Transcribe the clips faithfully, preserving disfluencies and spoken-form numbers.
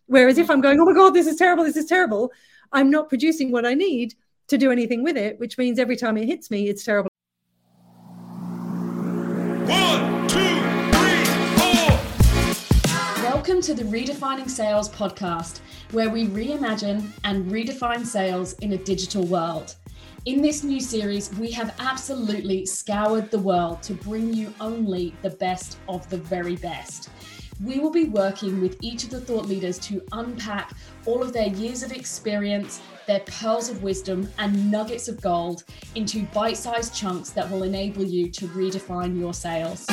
Whereas if I'm going, oh my God, this is terrible, this is terrible, I'm not producing what I need to do anything with it, which means every time it hits me, it's terrible. One, two, three, four. Welcome to the Redefining Sales podcast, where we reimagine and redefine sales in a digital world. In this new series, we have absolutely scoured the world to bring you only the best of the very best. We will be working with each of the thought leaders to unpack all of their years of experience, their pearls of wisdom and nuggets of gold into bite-sized chunks that will enable you to redefine your sales.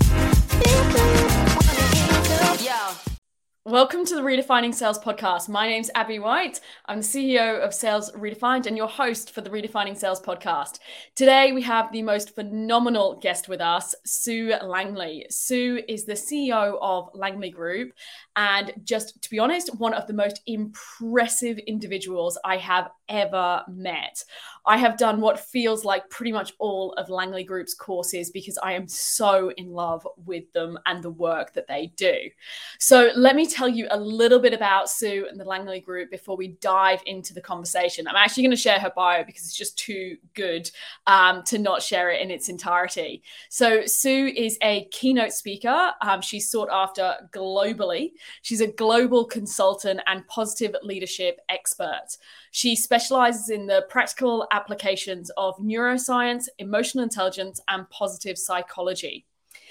Yeah. Welcome to the Redefining Sales podcast. My name's Abby White. I'm the C E O of Sales Redefined and your host for the Redefining Sales podcast. Today, we have the most phenomenal guest with us, Sue Langley. Sue is the C E O of Langley Group, and just to be honest, one of the most impressive individuals I have ever met. I have done what feels like pretty much all of Langley Group's courses because I am so in love with them and the work that they do. So let me tell you a little bit about Sue and the Langley Group before we dive into the conversation. I'm actually going to share her bio because it's just too good um, to not share it in its entirety. So Sue is a keynote speaker. Um, she's sought after globally. She's a global consultant and positive leadership expert. She specializes in the practical applications of neuroscience, emotional intelligence, and positive psychology.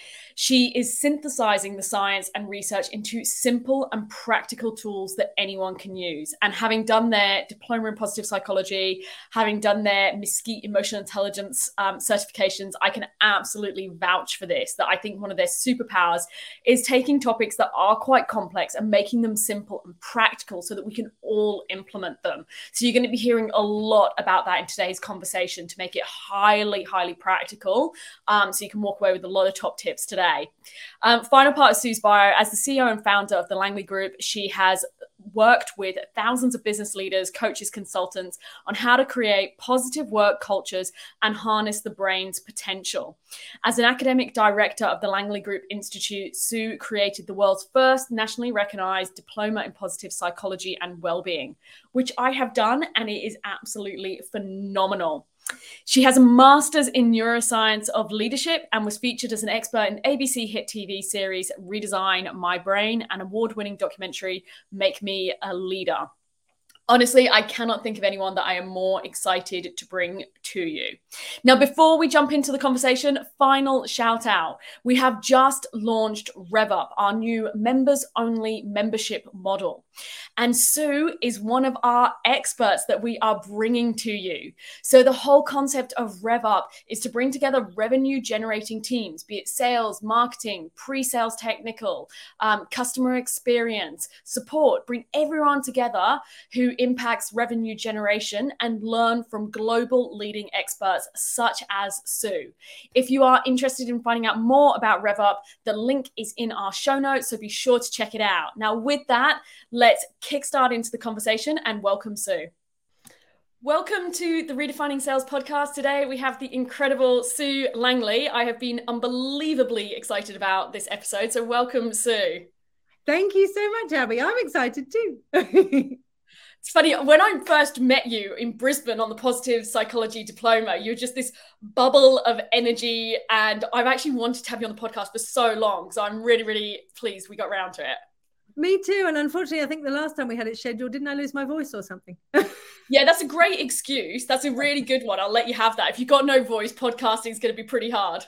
She is synthesizing the science and research into simple and practical tools that anyone can use. And having done their diploma in positive psychology, having done their Mesquite emotional intelligence um, certifications, I can absolutely vouch for this, that I think one of their superpowers is taking topics that are quite complex and making them simple and practical so that we can all implement them. So you're going to be hearing a lot about that in today's conversation to make it highly, highly practical. Um, so you can walk away with a lot of top tips today. Um, final part of Sue's bio, as the C E O and founder of the Langley Group, she has worked with thousands of business leaders, coaches, consultants on how to create positive work cultures and harness the brain's potential. As an academic director of the Langley Group Institute, Sue created the world's first nationally recognized diploma in positive psychology and well-being, which I have done, and it is absolutely phenomenal. She has a master's in neuroscience of leadership and was featured as an expert in A B C hit T V series Redesign My Brain and award-winning documentary Make Me a Leader. Honestly, I cannot think of anyone that I am more excited to bring to you. Now, before we jump into the conversation, final shout out. We have just launched RevUp, our new members-only membership model. And Sue is one of our experts that we are bringing to you. So the whole concept of RevUp is to bring together revenue-generating teams, be it sales, marketing, pre-sales technical, um, customer experience, support, bring everyone together who impacts revenue generation and learn from global leading experts such as Sue. If you are interested in finding out more about RevUp, the link is in our show notes, so be sure to check it out. Now, with that, let's kickstart into the conversation and welcome Sue. Welcome to the Redefining Sales podcast. Today, we have the incredible Sue Langley. I have been unbelievably excited about this episode, so welcome, Sue. Thank you so much, Abby. I'm excited too. It's funny, when I first met you in Brisbane on the positive psychology diploma, you're just this bubble of energy, and I've actually wanted to have you on the podcast for so long. So I'm really, really pleased we got around to it. Me too. And unfortunately, I think the last time we had it scheduled, didn't I lose my voice or something? Yeah, that's a great excuse. That's a really good one. I'll let you have that. If you've got no voice, podcasting is going to be pretty hard.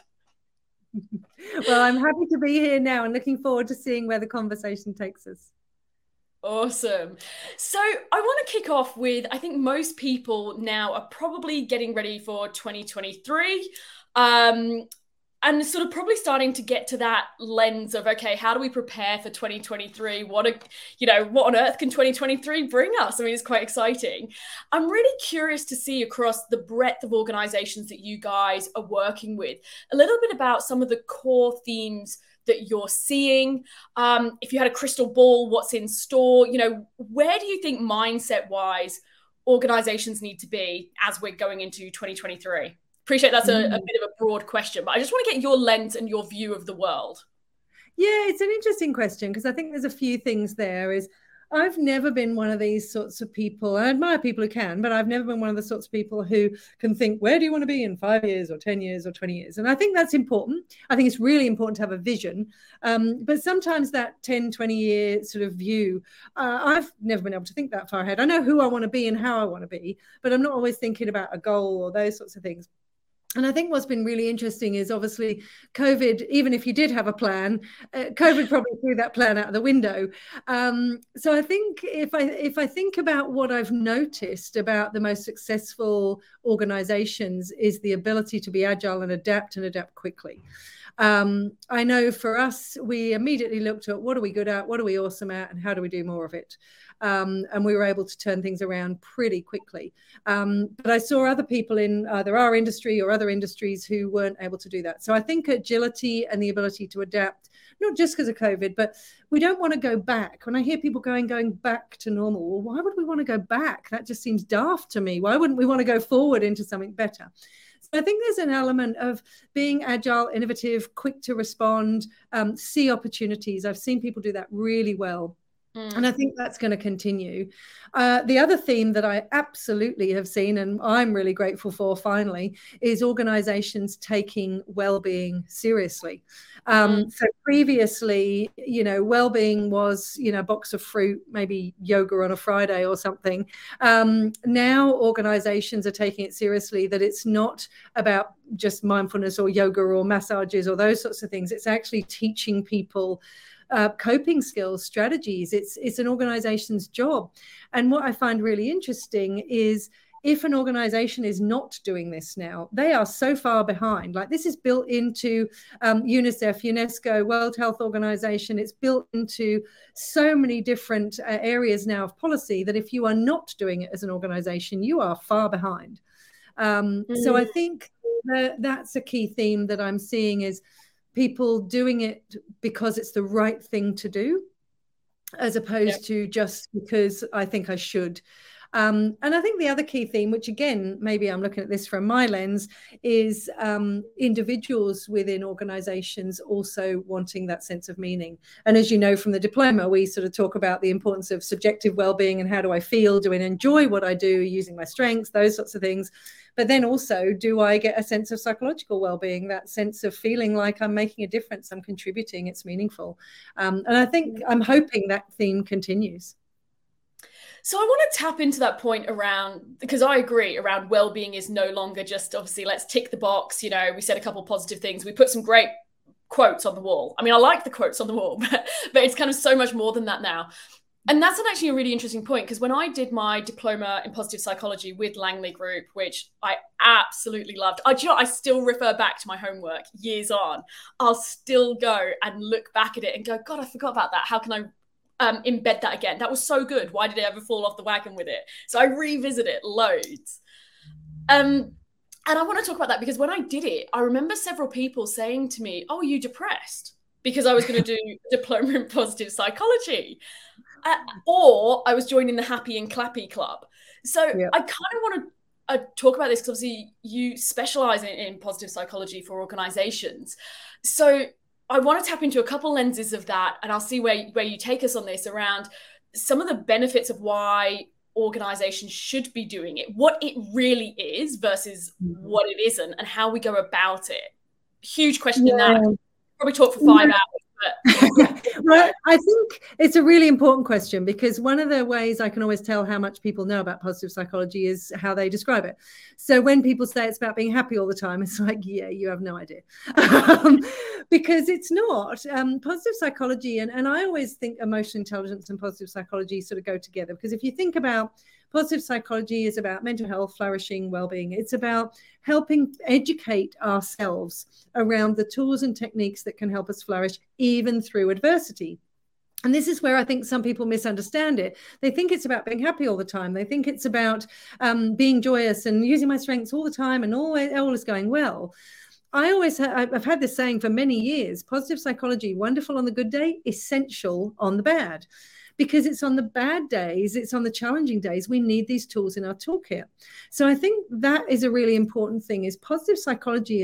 Well, I'm happy to be here now and looking forward to seeing where the conversation takes us. Awesome. So I want to kick off with, I think most people now are probably getting ready for twenty twenty-three um, and sort of probably starting to get to that lens of, okay, how do we prepare for twenty twenty-three? What, a, you know, what on earth can twenty twenty-three bring us? I mean, it's quite exciting. I'm really curious to see across the breadth of organizations that you guys are working with, a little bit about some of the core themes that you're seeing. Um, if you had a crystal ball, what's in store? You know, where do you think mindset-wise organizations need to be as we're going into twenty twenty-three? Appreciate that's a, a bit of a broad question, but I just want to get your lens and your view of the world. Yeah, it's an interesting question because I think there's a few things there. Is I've never been one of these sorts of people. I admire people who can, but I've never been one of the sorts of people who can think, where do you want to be in five years or ten years or twenty years? And I think that's important. I think it's really important to have a vision. Um, but sometimes that ten, twenty year sort of view, uh, I've never been able to think that far ahead. I know who I want to be and how I want to be, but I'm not always thinking about a goal or those sorts of things. And I think what's been really interesting is obviously COVID, even if you did have a plan, uh, COVID probably threw that plan out of the window. Um, so I think if I if I think about what I've noticed about the most successful organizations is the ability to be agile and adapt and adapt quickly. Um, I know for us, we immediately looked at what are we good at, what are we awesome at, and how do we do more of it? Um, and we were able to turn things around pretty quickly. Um, but I saw other people in either our industry or other industries who weren't able to do that. So I think agility and the ability to adapt, not just because of COVID, but we don't want to go back. When I hear people going, going back to normal, well, why would we want to go back? That just seems daft to me. Why wouldn't we want to go forward into something better? I think there's an element of being agile, innovative, quick to respond, um, see opportunities. I've seen people do that really well. Mm. And I think that's going to continue. Uh, the other theme that I absolutely have seen, and I'm really grateful for finally, is organizations taking well-being seriously. Um, mm. So previously, you know, well-being was, you know, a box of fruit, maybe yoga on a Friday or something. Um, now organizations are taking it seriously, that it's not about just mindfulness or yoga or massages or those sorts of things. It's actually teaching people Uh, coping skills, strategies. It's it's an organization's job. And what I find really interesting is if an organization is not doing this now, they are so far behind. Like this is built into um, UNICEF, UNESCO, World Health Organization. It's built into so many different uh, areas now of policy that if you are not doing it as an organization, you are far behind. Um, mm-hmm. So I think that that's a key theme that I'm seeing is people doing it because it's the right thing to do, as opposed yep. to just because I think I should. Um, and I think the other key theme, which again, maybe I'm looking at this from my lens, is um, individuals within organizations also wanting that sense of meaning. And as you know from the diploma, we sort of talk about the importance of subjective well-being and how do I feel? Do I enjoy what I do, using my strengths, those sorts of things. But then also, do I get a sense of psychological well-being, that sense of feeling like I'm making a difference, I'm contributing, it's meaningful. Um, and I think I'm hoping that theme continues. So I want to tap into that point around, because I agree around well-being is no longer just obviously let's tick the box. You know, we said a couple of positive things. We put some great quotes on the wall. I mean, I like the quotes on the wall, but, but it's kind of so much more than that now. And that's an actually a really interesting point, because when I did my diploma in positive psychology with Langley Group, which I absolutely loved, I, you know, I still refer back to my homework years on. I'll still go and look back at it and go, God, I forgot about that. How can I Um, embed that again? That was so good. Why did I ever fall off the wagon with it? So I revisit it loads. Um, and I want to talk about that because when I did it, I remember several people saying to me, oh, are you depressed? Because I was going to do a diploma in positive psychology. Uh, or I was joining the Happy and Clappy Club. So yeah. I kind of want to uh, talk about this because obviously you specialize in, in positive psychology for organizations. So I want to tap into a couple lenses of that, and I'll see where, where you take us on this around some of the benefits of why organizations should be doing it, what it really is versus mm-hmm. what it isn't, and how we go about it. Huge question yeah. in that. Probably talk for five yeah. hours. Well, I think it's a really important question, because one of the ways I can always tell how much people know about positive psychology is how they describe it. So when people say it's about being happy all the time, it's like, yeah, you have no idea. um, because it's not. Um, positive psychology, and, and I always think emotional intelligence and positive psychology sort of go together, because if you think about positive psychology is about mental health, flourishing, well-being. It's about helping educate ourselves around the tools and techniques that can help us flourish even through adversity. And this is where I think some people misunderstand it. They think it's about being happy all the time. They think it's about um, being joyous and using my strengths all the time and always all is going well. I always, ha- I've had this saying for many years, positive psychology, wonderful on the good day, essential on the bad. Because it's on the bad days, it's on the challenging days, we need these tools in our toolkit. So I think that is a really important thing, is positive psychology is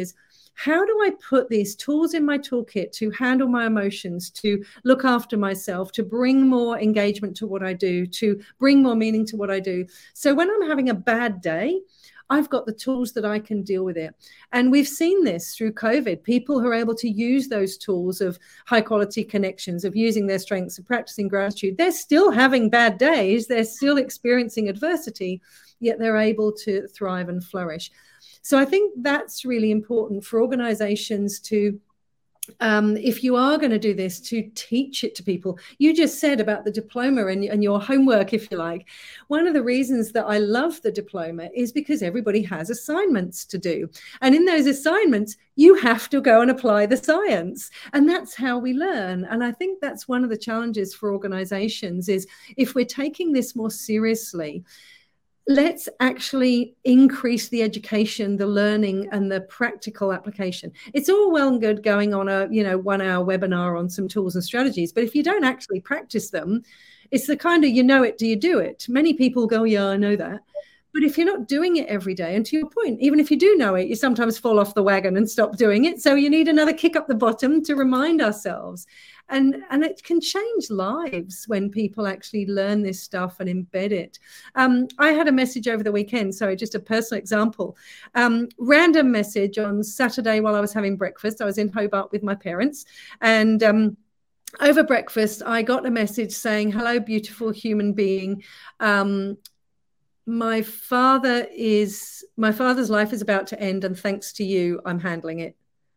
how do I put these tools in my toolkit to handle my emotions, to look after myself, to bring more engagement to what I do, to bring more meaning to what I do? So when I'm having a bad day, I've got the tools that I can deal with it. And we've seen this through COVID. People who are able to use those tools of high quality connections, of using their strengths and practicing gratitude, they're still having bad days. They're still experiencing adversity, yet they're able to thrive and flourish. So I think that's really important for organizations to, Um, if you are going to do this, to teach it to people. You just said about the diploma and, and your homework, if you like. One of the reasons that I love the diploma is because everybody has assignments to do. And in those assignments, you have to go and apply the science. And that's how we learn. And I think that's one of the challenges for organizations is if we're taking this more seriously, let's actually increase the education, the learning, and the practical application. It's all well and good going on a, you know, one hour webinar on some tools and strategies, but if you don't actually practice them, it's the kind of, you know it, do you do it? Many people go, yeah, I know that. But if you're not doing it every day, and to your point, even if you do know it, you sometimes fall off the wagon and stop doing it. So you need another kick up the bottom to remind ourselves. And, and it can change lives when people actually learn this stuff and embed it. Um, I had a message over the weekend, sorry, just a personal example. Um, random message on Saturday while I was having breakfast. I was in Hobart with my parents, and um, over breakfast, I got a message saying, hello, beautiful human being. Um, my father is, my father's life is about to end, and thanks to you, I'm handling it.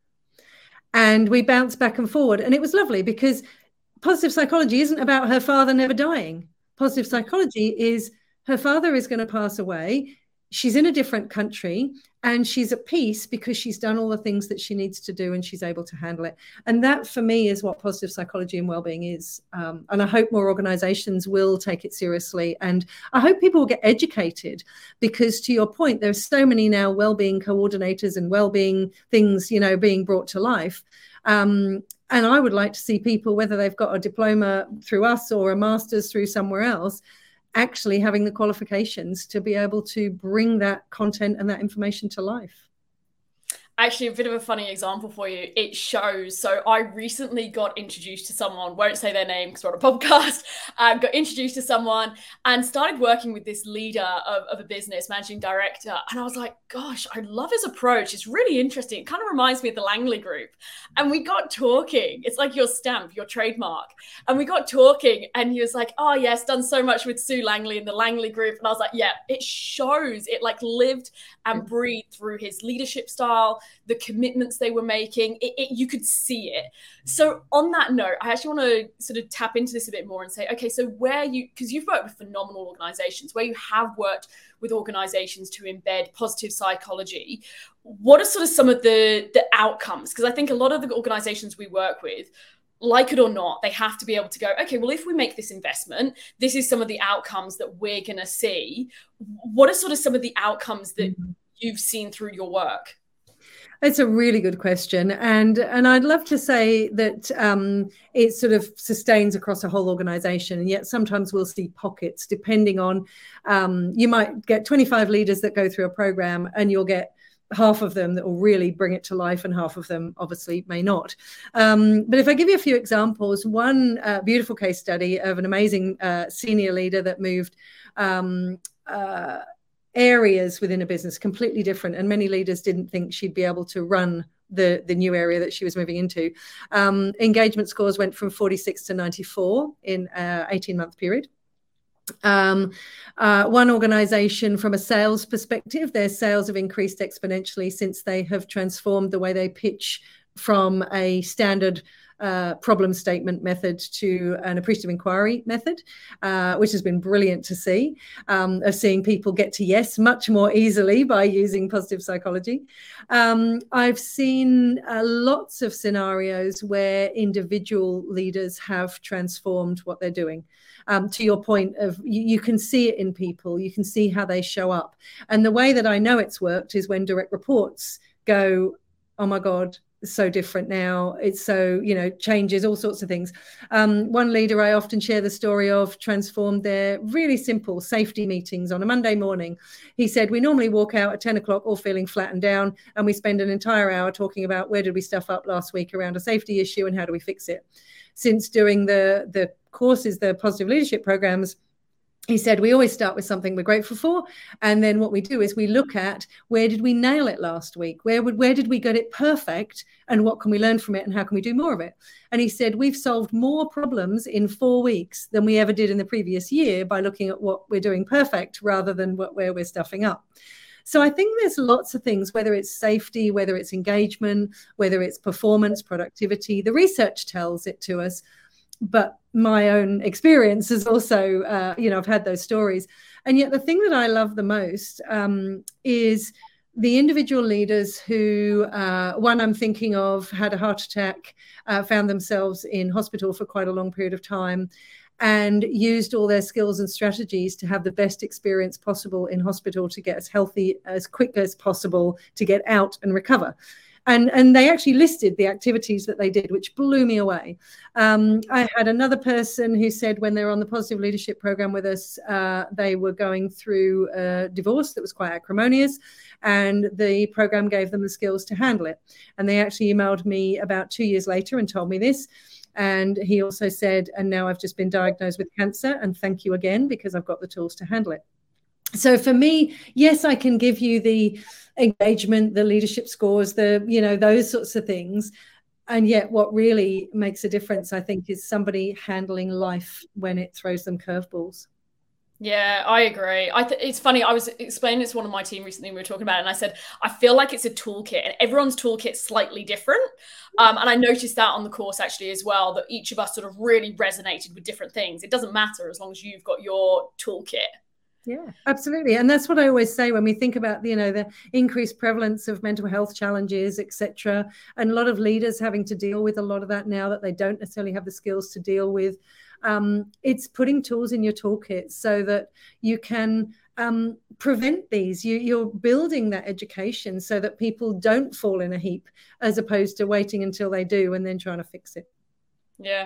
And we bounced back and forward. And it was lovely because positive psychology isn't about her father never dying. Positive psychology is her father is going to pass away. She's in a different country and she's at peace because she's done all the things that she needs to do and she's able to handle it. And that for me is what positive psychology and wellbeing is. Um, and I hope more organizations will take it seriously. And I hope people will get educated because, to your point, there's so many now wellbeing coordinators and wellbeing things, you know, being brought to life. Um, and I would like to see people, whether they've got a diploma through us or a master's through somewhere else, actually having the qualifications to be able to bring that content and that information to life. Actually, a bit of a funny example for you. It shows. So I recently got introduced to someone, won't say their name because we're on a podcast, um, got introduced to someone and started working with this leader of, of a business, managing director. And I was like, gosh, I love his approach. It's really interesting. It kind of reminds me of the Langley Group. And we got talking. It's like your stamp, your trademark. And we got talking and he was like, oh yes, done so much with Sue Langley and the Langley Group. And I was like, yeah, it shows. It like lived and breathed through his leadership style, the commitments they were making. It, it, you could see it. So on that note, I actually want to sort of tap into this a bit more and say, okay, so where you, because you've worked with phenomenal organizations, where you have worked with organizations to embed positive psychology, what are sort of some of the, the outcomes? Because I think a lot of the organizations we work with, like it or not, they have to be able to go, okay, well, if we make this investment, this is some of the outcomes that we're going to see. What are sort of some of the outcomes that mm-hmm. you've seen through your work? It's a really good question. And, and I'd love to say that um, it sort of sustains across a whole organization. And yet sometimes we'll see pockets depending on, um, you might get twenty-five leaders that go through a program and you'll get half of them that will really bring it to life and half of them obviously may not. Um, but if I give you a few examples, one uh, beautiful case study of an amazing uh, senior leader that moved um, uh, areas within a business completely different, and many leaders didn't think she'd be able to run the, the new area that she was moving into. Um, engagement scores went from forty-six to ninety-four in an eighteen-month period. Um, uh, one organization, from a sales perspective, their sales have increased exponentially since they have transformed the way they pitch from a standard uh, problem statement method to an appreciative inquiry method, uh, which has been brilliant to see, um, of seeing people get to yes much more easily by using positive psychology. Um, I've seen uh, lots of scenarios where individual leaders have transformed what they're doing. Um, to your point of, you, you can see it in people, you can see how they show up. And the way that I know it's worked is when direct reports go, oh my God, so different now. It's so, you know, changes all sorts of things. Um, one leader I often share the story of transformed their really simple safety meetings on a Monday morning. He said, we normally walk out at ten o'clock all feeling flattened down, and we spend an entire hour talking about where did we stuff up last week around a safety issue and how do we fix it. Since doing the, the courses, the positive leadership programs, he said, we always start with something we're grateful for. And then what we do is we look at where did we nail it last week? Where would, where did we get it perfect? And what can we learn from it? And how can we do more of it? And he said, we've solved more problems in four weeks than we ever did in the previous year by looking at what we're doing perfect rather than what, where we're stuffing up. So I think there's lots of things, whether it's safety, whether it's engagement, whether it's performance, productivity. The research tells it to us. But my own experience is also, uh, you know, I've had those stories. And yet the thing that I love the most um, is the individual leaders who, uh, one I'm thinking of had a heart attack, uh, found themselves in hospital for quite a long period of time, and used all their skills and strategies to have the best experience possible in hospital, to get as healthy as quick as possible, to get out and recover. And, and they actually listed the activities that they did, which blew me away. Um, I had another person who said when they were on the positive leadership program with us, uh, they were going through a divorce that was quite acrimonious, and the program gave them the skills to handle it. And they actually emailed me about two years later and told me this. And he also said, and now I've just been diagnosed with cancer, and thank you again, because I've got the tools to handle it. So for me, yes, I can give you the engagement, the leadership scores, the, you know, those sorts of things. And yet what really makes a difference, I think, is somebody handling life when it throws them curveballs. Yeah, I agree. I th- it's funny. I was explaining this to one of my team recently. We were talking about it, and I said, I feel like it's a toolkit, and everyone's toolkit's slightly different. Um, and I noticed that on the course actually as well, that each of us sort of really resonated with different things. It doesn't matter as long as you've got your toolkit. Yeah, absolutely. And that's what I always say when we think about, you know, the increased prevalence of mental health challenges, et cetera. And a lot of leaders having to deal with a lot of that now that they don't necessarily have the skills to deal with. Um, it's putting tools in your toolkit so that you can um, prevent these. You, you're building that education so that people don't fall in a heap, as opposed to waiting until they do and then trying to fix it. Yeah.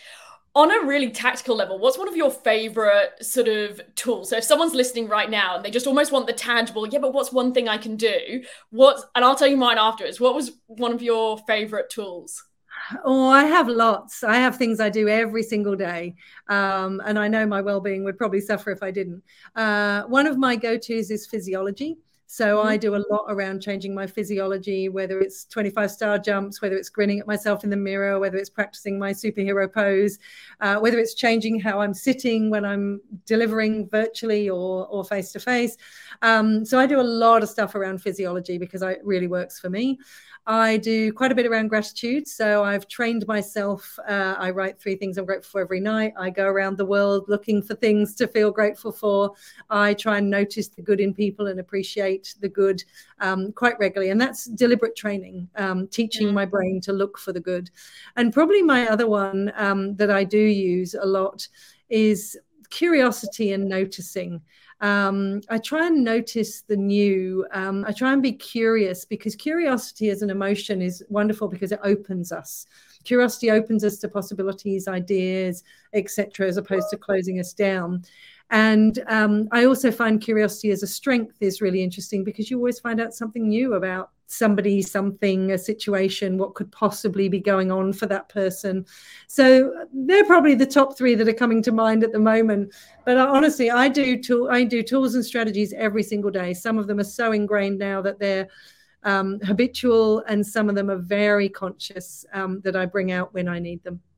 On a really tactical level, what's one of your favorite sort of tools? So if someone's listening right now and they just almost want the tangible, yeah, but what's one thing I can do? What, and I'll tell you mine afterwards. What was one of your favorite tools? Oh, I have lots. I have things I do every single day. Um, and I know my well-being would probably suffer if I didn't. Uh, one of my go-tos is physiology. So mm-hmm. I do a lot around changing my physiology, whether it's twenty-five star jumps, whether it's grinning at myself in the mirror, whether it's practicing my superhero pose, uh, whether it's changing how I'm sitting when I'm delivering virtually or, or face-to-face. Um, so I do a lot of stuff around physiology because it really works for me. I do quite a bit around gratitude. So I've trained myself. Uh, I write three things I'm grateful for every night. I go around the world looking for things to feel grateful for. I try and notice the good in people and appreciate the good um, quite regularly. And that's deliberate training, um, teaching mm-hmm. my brain to look for the good. And probably my other one um, that I do use a lot is curiosity and noticing. Um, I try and notice the new. Um, I try and be curious, because curiosity as an emotion is wonderful because it opens us. Curiosity opens us to possibilities, ideas, et cetera, as opposed to closing us down. And um, I also find curiosity as a strength is really interesting, because you always find out something new about somebody, something, a situation, what could possibly be going on for that person. So they're probably the top three that are coming to mind at the moment. But honestly, I do tool, I do tools and strategies every single day. Some of them are so ingrained now that they're um, habitual, and some of them are very conscious um, that I bring out when I need them.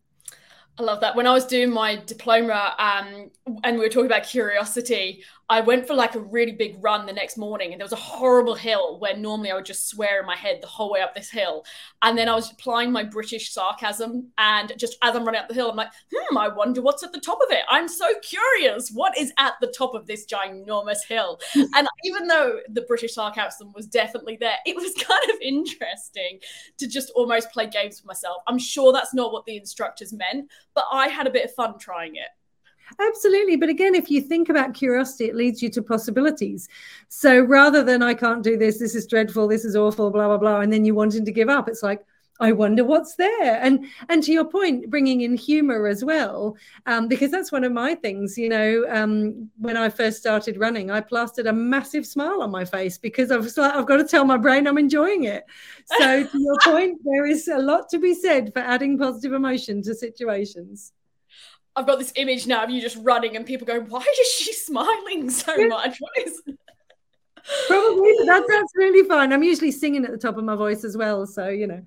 I love that. When I was doing my diploma um, and we were talking about curiosity, I went for like a really big run the next morning, and there was a horrible hill where normally I would just swear in my head the whole way up this hill. And then I was applying my British sarcasm, and just as I'm running up the hill, I'm like, hmm, I wonder what's at the top of it. I'm so curious. What is at the top of this ginormous hill? And even though the British sarcasm was definitely there, it was kind of interesting to just almost play games with myself. I'm sure that's not what the instructors meant, but I had a bit of fun trying it. Absolutely. But again, if you think about curiosity, it leads you to possibilities. So rather than I can't do this, this is dreadful, this is awful, blah, blah, blah, and then you wanting to give up, it's like, I wonder what's there. And and to your point, bringing in humor as well, um, because that's one of my things, you know, um, when I first started running, I plastered a massive smile on my face because I was like, I've got to tell my brain I'm enjoying it. So to your point, there is a lot to be said for adding positive emotion to situations. I've got this image now of you just running and people going, why is she smiling so yeah. much? What is Probably, but that's absolutely fine. I'm usually singing at the top of my voice as well, so you know.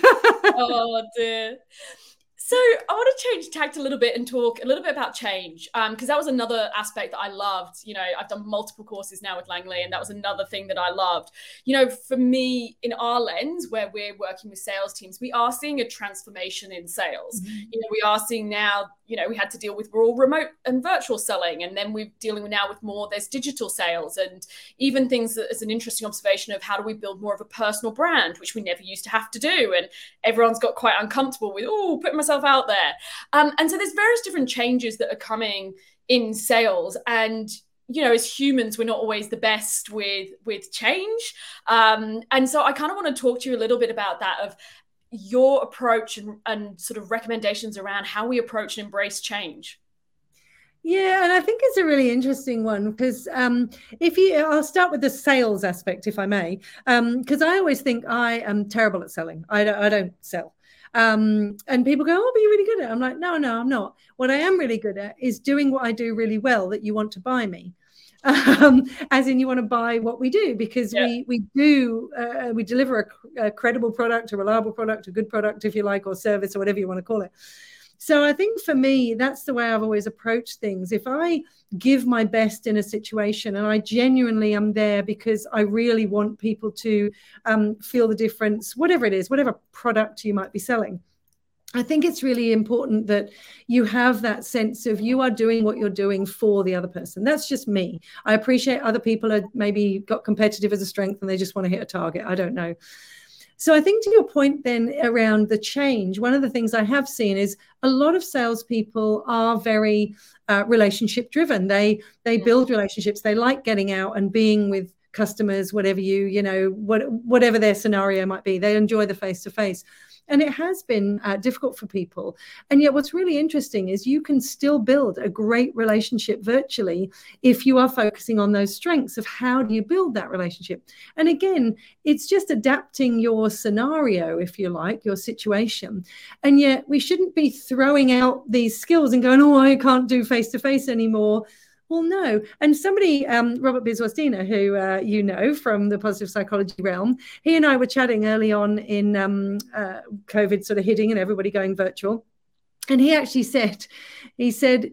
Oh dear. So I want to change tact a little bit and talk a little bit about change, um, because that was another aspect that I loved. You know, I've done multiple courses now with Langley, and that was another thing that I loved. You know, for me, in our lens, where we're working with sales teams, we are seeing a transformation in sales. Mm-hmm. You know, we are seeing now, you know, we had to deal with all remote and virtual selling, and then we're dealing now with more, there's digital sales, and even things that, as an interesting observation of how do we build more of a personal brand, which we never used to have to do. And everyone's got quite uncomfortable with, oh, putting myself out there. Um, and so there's various different changes that are coming in sales. And, you know, as humans, we're not always the best with, with change. Um, and so I kind of want to talk to you a little bit about that, of your approach and, and sort of recommendations around how we approach and embrace change. Yeah, and I think it's a really interesting one because um, if you, I'll start with the sales aspect, if I may, because um, I always think I am terrible at selling. I don't, I don't sell. Um, and people go, oh, but you're really good at it. I'm like, no, no, I'm not. What I am really good at is doing what I do really well that you want to buy me. Um, as in you want to buy what we do, because yeah. we we do uh, we deliver a, a credible product, a reliable product, a good product, if you like, or service, or whatever you want to call it. So I think for me, that's the way I've always approached things. If I give my best in a situation and I genuinely am there because I really want people to um, feel the difference, whatever it is, whatever product you might be selling, I think it's really important that you have that sense of you are doing what you're doing for the other person. That's just me. I appreciate other people are maybe got competitive as a strength and they just want to hit a target. I don't know. So I think to your point then around the change, one of the things I have seen is a lot of salespeople are very uh, relationship driven. They they build relationships. They like getting out and being with customers, whatever you, you know, what, whatever their scenario might be. They enjoy the face-to-face. And it has been uh, difficult for people. And yet what's really interesting is you can still build a great relationship virtually if you are focusing on those strengths of how do you build that relationship. And again, it's just adapting your scenario, if you like, your situation. And yet we shouldn't be throwing out these skills and going, oh, I can't do face-to-face anymore. Well, no. And somebody, um, Robert Biswas-Diener, who uh, you know from the positive psychology realm, he and I were chatting early on in um, uh, COVID sort of hitting and everybody going virtual. And he actually said, he said,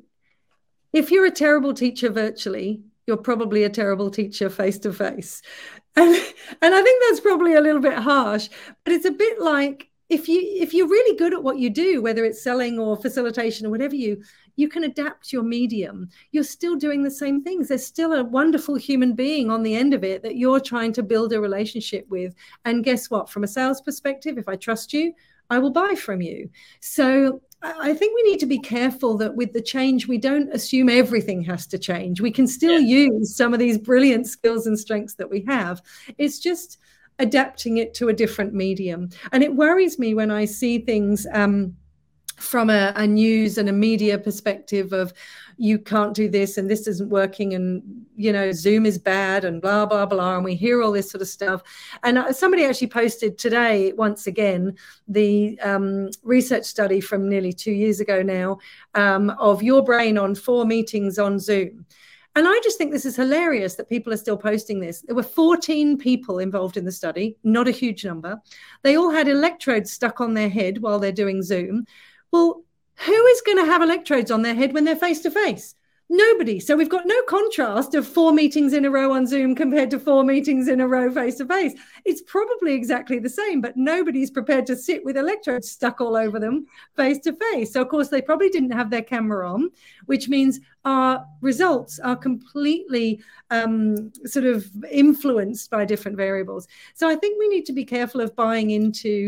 if you're a terrible teacher virtually, you're probably a terrible teacher face-to-face. And, and I think that's probably a little bit harsh, but it's a bit like, If you if you're really good at what you do, whether it's selling or facilitation or whatever you, you can adapt your medium. You're still doing the same things. There's still a wonderful human being on the end of it that you're trying to build a relationship with. And guess what? From a sales perspective, if I trust you, I will buy from you. So I think we need to be careful that with the change, we don't assume everything has to change. We can still yeah. use some of these brilliant skills and strengths that we have. It's just adapting it to a different medium. And it worries me when I see things um, from a, a news and a media perspective of you can't do this and this isn't working and, you know, Zoom is bad and blah, blah, blah. And we hear all this sort of stuff. And uh, somebody actually posted today, once again, the um, research study from nearly two years ago now um, of your brain on four meetings on Zoom. And I just think this is hilarious that people are still posting this. There were fourteen people involved in the study, not a huge number. They all had electrodes stuck on their head while they're doing Zoom. Well, who is going to have electrodes on their head when they're face-to-face? Nobody. So we've got no contrast of four meetings in a row on Zoom compared to four meetings in a row face-to-face. It's probably exactly the same, but nobody's prepared to sit with electrodes stuck all over them face-to-face. So, of course, they probably didn't have their camera on, which means our results are completely um, sort of influenced by different variables. So I think we need to be careful of buying into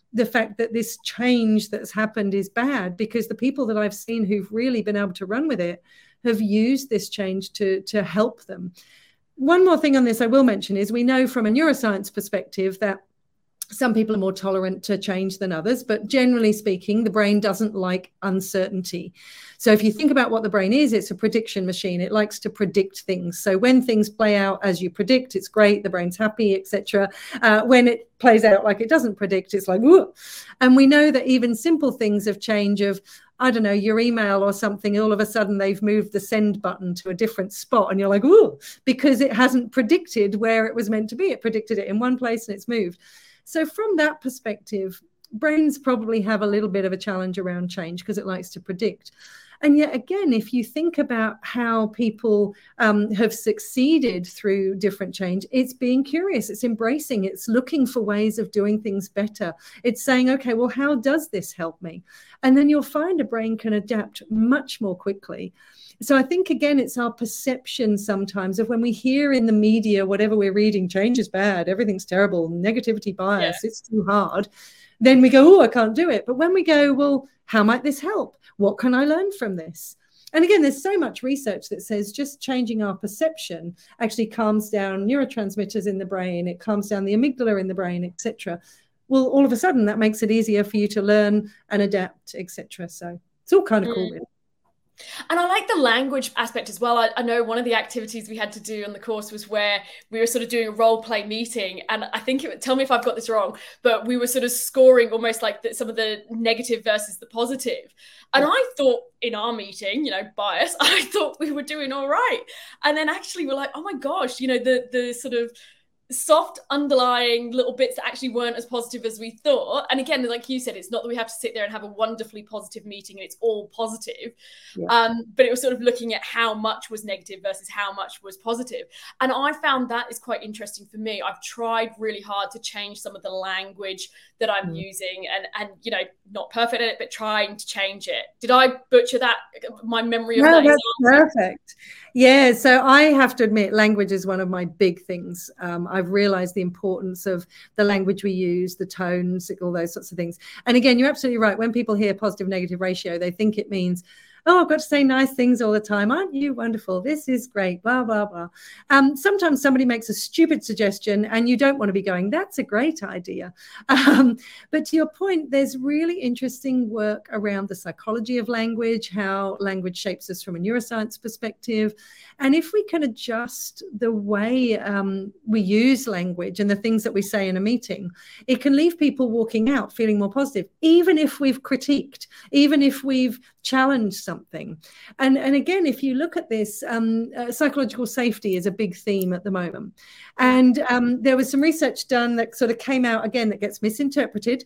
the fact that this change that's happened is bad, because the people that I've seen who've really been able to run with it have used this change to, to help them. One more thing on this I will mention is we know from a neuroscience perspective that some people are more tolerant to change than others, but generally speaking, the brain doesn't like uncertainty. So if you think about what the brain is, it's a prediction machine. It likes to predict things. So when things play out as you predict, it's great, the brain's happy, et cetera. Uh, when it plays out like it doesn't predict, it's like, whoa. And we know that even simple things of change of, I don't know, your email or something, all of a sudden they've moved the send button to a different spot and you're like, ooh, because it hasn't predicted where it was meant to be. It predicted it in one place and it's moved. So from that perspective, brains probably have a little bit of a challenge around change because it likes to predict. And yet again, if you think about how people um, have succeeded through different change, it's being curious, it's embracing, it's looking for ways of doing things better. It's saying, okay, well, how does this help me? And then you'll find a brain can adapt much more quickly. So I think, again, it's our perception sometimes of when we hear in the media, whatever we're reading, change is bad, everything's terrible, negativity bias, yeah. It's too hard. Then we go, oh, I can't do it. But when we go, well, how might this help? What can I learn from this? And again, there's so much research that says just changing our perception actually calms down neurotransmitters in the brain. It calms down the amygdala in the brain, et cetera. Well, all of a sudden, that makes it easier for you to learn and adapt, et cetera. So it's all kind of mm. cool, really. And I like the language aspect as well. I, I know one of the activities we had to do on the course was where we were sort of doing a role play meeting. And I think, it, tell me if I've got this wrong, but we were sort of scoring almost like the, some of the negative versus the positive. And yeah. I thought in our meeting, you know, bias, I thought we were doing all right. And then actually we're like, oh my gosh, you know, the the sort of soft underlying little bits that actually weren't as positive as we thought. And again, like you said, it's not that we have to sit there and have a wonderfully positive meeting and it's all positive. Yeah. Um, but it was sort of looking at how much was negative versus how much was positive. And I found that is quite interesting for me. I've tried really hard to change some of the language that I'm mm. using and, and, you know, not perfect at it, but trying to change it. Did I butcher that? My memory of no, that that's example? Perfect. Yeah, so I have to admit, language is one of my big things. Um, I've realized the importance of the language we use, the tones, all those sorts of things. And again, you're absolutely right. When people hear positive negative ratio, they think it means, oh, I've got to say nice things all the time. Aren't you wonderful? This is great, blah, blah, blah. Um, sometimes somebody makes a stupid suggestion and you don't want to be going, that's a great idea. Um, but to your point, there's really interesting work around the psychology of language, how language shapes us from a neuroscience perspective. And if we can adjust the way um, we use language and the things that we say in a meeting, it can leave people walking out feeling more positive, even if we've critiqued, even if we've challenged something. And, and again, if you look at this, um, uh, psychological safety is a big theme at the moment. And um, there was some research done that sort of came out, again, that gets misinterpreted,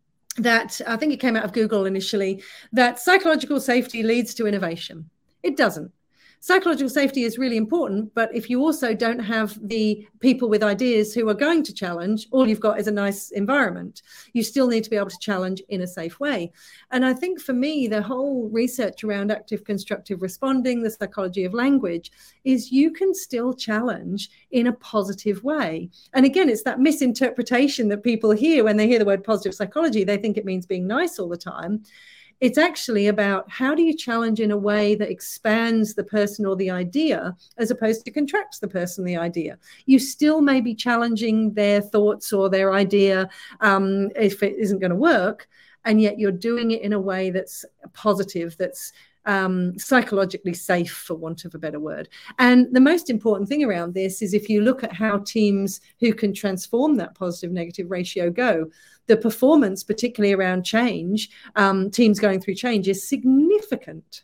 that I think it came out of Google initially, that psychological safety leads to innovation. It doesn't. Psychological safety is really important, but if you also don't have the people with ideas who are going to challenge, all you've got is a nice environment. You still need to be able to challenge in a safe way. And I think for me, the whole research around active constructive responding, the psychology of language, is you can still challenge in a positive way. And again, it's that misinterpretation that people hear when they hear the word positive psychology. They think it means being nice all the time. It's actually about how do you challenge in a way that expands the person or the idea as opposed to contracts the person, the idea. You still may be challenging their thoughts or their idea um, if it isn't going to work, and yet you're doing it in a way that's positive, that's um, psychologically safe, for want of a better word. And the most important thing around this is if you look at how teams who can transform that positive negative ratio go, the performance, particularly around change, um, teams going through change, is significant.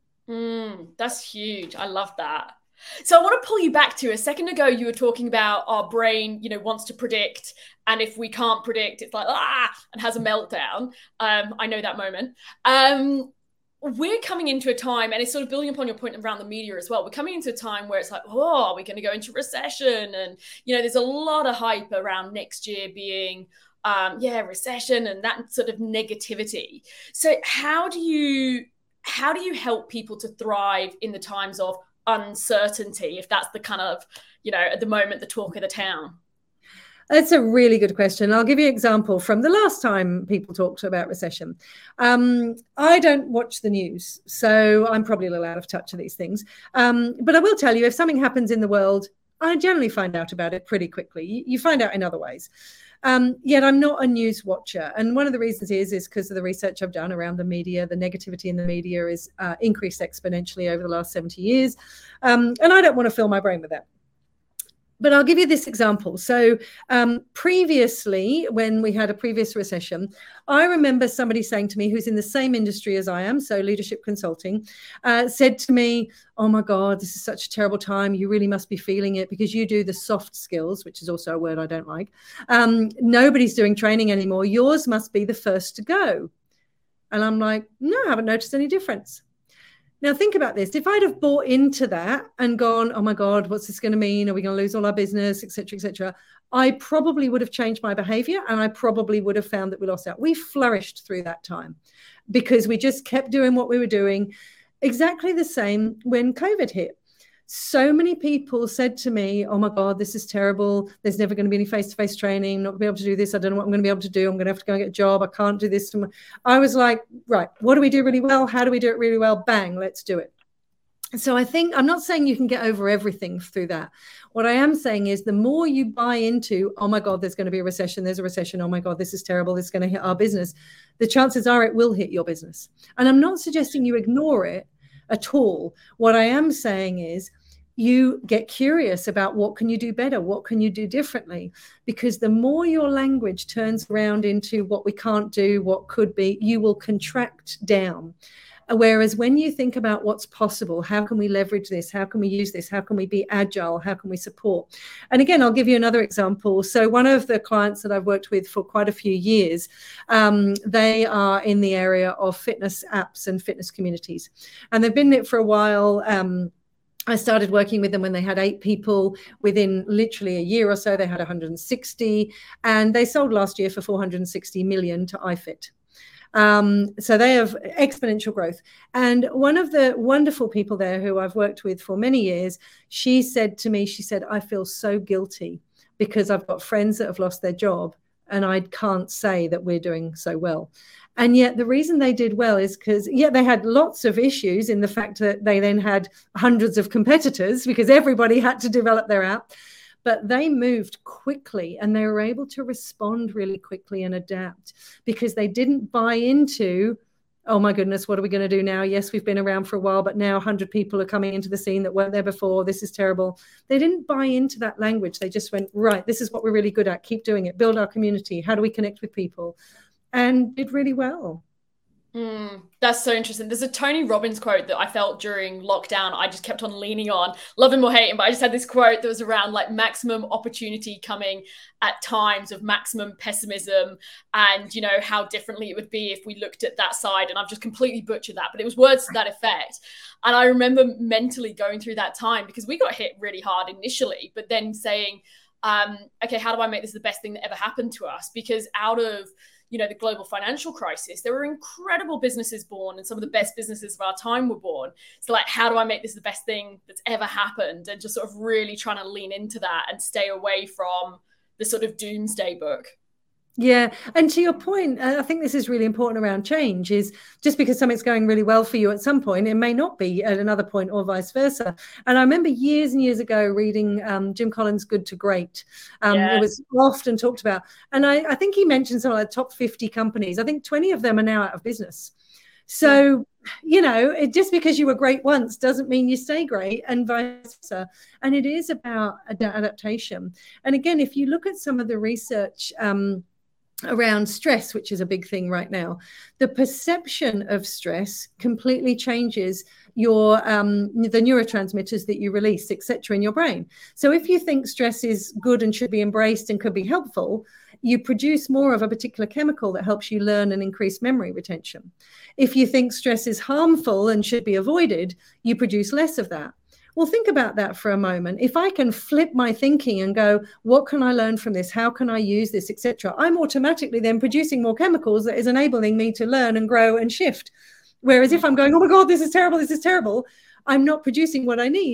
Mm, that's huge. I love that. So I want to pull you back to a second ago. You were talking about our brain, you know, wants to predict. And if we can't predict, it's like, ah, and has a meltdown. Um, I know that moment. Um, we're coming into a time, and it's sort of building upon your point around the media as well. We're coming into a time where it's like, oh, are we going to go into recession? And, you know, there's a lot of hype around next year being, um, yeah, recession and that sort of negativity. So how do you, how do you help people to thrive in the times of uncertainty, if that's the kind of, you know, at the moment, the talk of the town? That's a really good question. I'll give you an example from the last time people talked about recession. Um, I don't watch the news, so I'm probably a little out of touch with these things. Um, but I will tell you, if something happens in the world, I generally find out about it pretty quickly. You, you find out in other ways. Um, yet I'm not a news watcher. And one of the reasons is, is because of the research I've done around the media. The negativity in the media is uh, increased exponentially over the last seventy years. Um, and I don't want to fill my brain with that. But I'll give you this example. So um, previously, when we had a previous recession, I remember somebody saying to me, who's in the same industry as I am, so leadership consulting, uh, said to me, oh my God, this is such a terrible time. You really must be feeling it because you do the soft skills, which is also a word I don't like. Um, nobody's doing training anymore. Yours must be the first to go. And I'm like, no, I haven't noticed any difference. Now, think about this. If I'd have bought into that and gone, oh, my God, what's this going to mean? Are we going to lose all our business, et cetera, et cetera? I probably would have changed my behavior and I probably would have found that we lost out. We flourished through that time because we just kept doing what we were doing. Exactly the same when COVID hit. So many people said to me, oh, my God, this is terrible. There's never going to be any face-to-face training. I'm not going to be able to do this. I don't know what I'm going to be able to do. I'm going to have to go and get a job. I can't do this. I was like, right, what do we do really well? How do we do it really well? Bang, let's do it. So I think I'm not saying you can get over everything through that. What I am saying is the more you buy into, oh, my God, there's going to be a recession. There's a recession. Oh, my God, this is terrible. This is going to hit our business. The chances are it will hit your business. And I'm not suggesting you ignore it at all. What I am saying is you get curious about what can you do better? What can you do differently? Because the more your language turns around into what we can't do, what could be, you will contract down. Whereas when you think about what's possible, how can we leverage this? How can we use this? How can we be agile? How can we support? And again, I'll give you another example. So one of the clients that I've worked with for quite a few years, um, they are in the area of fitness apps and fitness communities. And they've been in it for a while. Um, I started working with them when they had eight people. Within literally a year or so, they had one hundred sixty. And they sold last year for four hundred sixty million to iFit. Um, so they have exponential growth. And one of the wonderful people there who I've worked with for many years, she said to me, she said, I feel so guilty because I've got friends that have lost their job and I can't say that we're doing so well. And yet the reason they did well is because, yeah, they had lots of issues in the fact that they then had hundreds of competitors because everybody had to develop their app. But they moved quickly and they were able to respond really quickly and adapt because they didn't buy into, oh, my goodness, what are we going to do now? Yes, we've been around for a while, but now one hundred people are coming into the scene that weren't there before. This is terrible. They didn't buy into that language. They just went, right, this is what we're really good at. Keep doing it. Build our community. How do we connect with people? And did really well. Mm, that's so interesting. There's a Tony Robbins quote that I felt during lockdown. I just kept on leaning on, love him or hate him, but I just had this quote that was around like maximum opportunity coming at times of maximum pessimism and, you know, how differently it would be if we looked at that side. And I've just completely butchered that, but it was words to that effect. And I remember mentally going through that time because we got hit really hard initially, but then saying, um, okay, how do I make this the best thing that ever happened to us? Because out of you know, the global financial crisis, there were incredible businesses born and some of the best businesses of our time were born. So like, how do I make this the best thing that's ever happened? And just sort of really trying to lean into that and stay away from the sort of doomsday book. Yeah. And to your point, I think this is really important around change is just because something's going really well for you at some point, it may not be at another point or vice versa. And I remember years and years ago reading um, Jim Collins' Good to Great. Um, yes. It was often talked about. And I, I think he mentioned some of the top fifty companies. I think twenty of them are now out of business. So, you know, it, just because you were great once doesn't mean you stay great and vice versa. And it is about ad- adaptation. And again, if you look at some of the research, um, around stress, which is a big thing right now, the perception of stress completely changes your um, the neurotransmitters that you release, et cetera, in your brain. So if you think stress is good and should be embraced and could be helpful, you produce more of a particular chemical that helps you learn and increase memory retention. If you think stress is harmful and should be avoided, you produce less of that. Well, think about that for a moment. If I can flip my thinking and go, what can I learn from this? How can I use this, et cetera? I'm automatically then producing more chemicals that is enabling me to learn and grow and shift. Whereas if I'm going, oh my God, this is terrible, this is terrible, I'm not producing what I need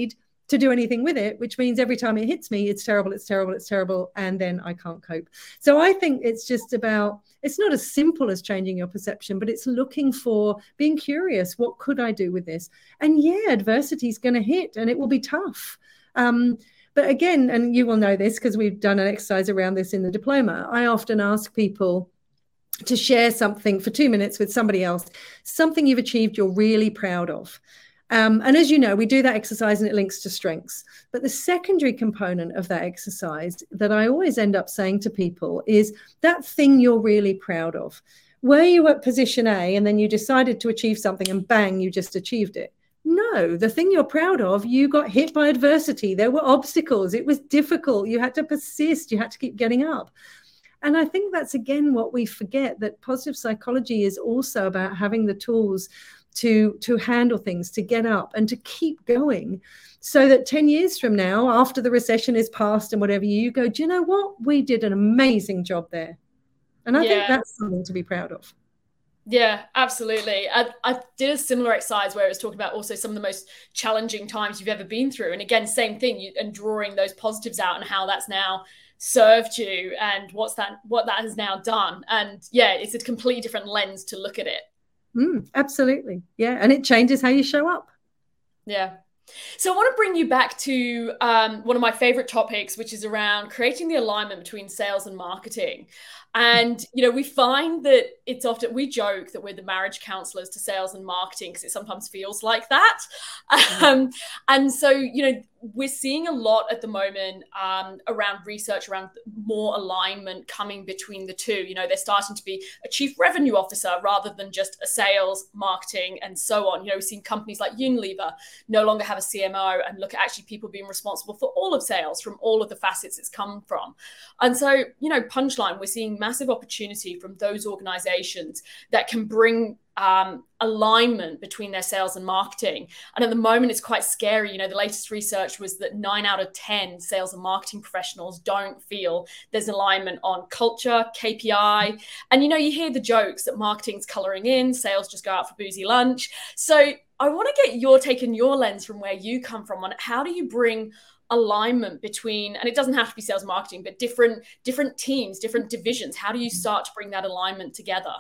to do anything with it, which means every time it hits me, it's terrible, it's terrible, it's terrible, and then I can't cope. So I think it's just about, it's not as simple as changing your perception, but it's looking for, being curious, what could I do with this? And yeah, adversity is going to hit and it will be tough. Um, but again, and you will know this because we've done an exercise around this in the diploma, I often ask people to share something for two minutes with somebody else, something you've achieved you're really proud of. Um, and as you know, we do that exercise and it links to strengths. But the secondary component of that exercise that I always end up saying to people is that thing you're really proud of. Were you at position A and then you decided to achieve something and bang, you just achieved it? No, the thing you're proud of, you got hit by adversity. There were obstacles. It was difficult. You had to persist. You had to keep getting up. And I think that's, again, what we forget, that positive psychology is also about having the tools to to handle things, to get up and to keep going, so that ten years from now, after the recession is past and whatever, you go, do you know what? We did an amazing job there. And I yeah. think that's something to be proud of. Yeah, absolutely. I, I did a similar exercise where it was talking about also some of the most challenging times you've ever been through. And again, same thing, you, and drawing those positives out and how that's now served you and what's that, what that has now done. And yeah, it's a completely different lens to look at it. Mm, absolutely. Yeah. And it changes how you show up. Yeah. So I want to bring you back to um, one of my favorite topics, which is around creating the alignment between sales and marketing. And, you know, we find that it's often, we joke that we're the marriage counselors to sales and marketing because it sometimes feels like that. Mm-hmm. Um, and so, you know, we're seeing a lot at the moment um, around research, around more alignment coming between the two. You know, they're starting to be a chief revenue officer rather than just a sales, marketing, and so on. You know, we've seen companies like Unilever no longer have a C M O and look at actually people being responsible for all of sales from all of the facets it's come from. And so, you know, punchline, we're seeing massive opportunity from those organizations that can bring um, alignment between their sales and marketing. And at the moment, it's quite scary. You know, the latest research was that nine out of ten sales and marketing professionals don't feel there's alignment on culture, K P I. And, you know, you hear the jokes that marketing's coloring in, sales just go out for boozy lunch. So I want to get your take and your lens from where you come from on how do you bring alignment between, and it doesn't have to be sales marketing, but different different teams, different divisions. How do you start to bring that alignment together?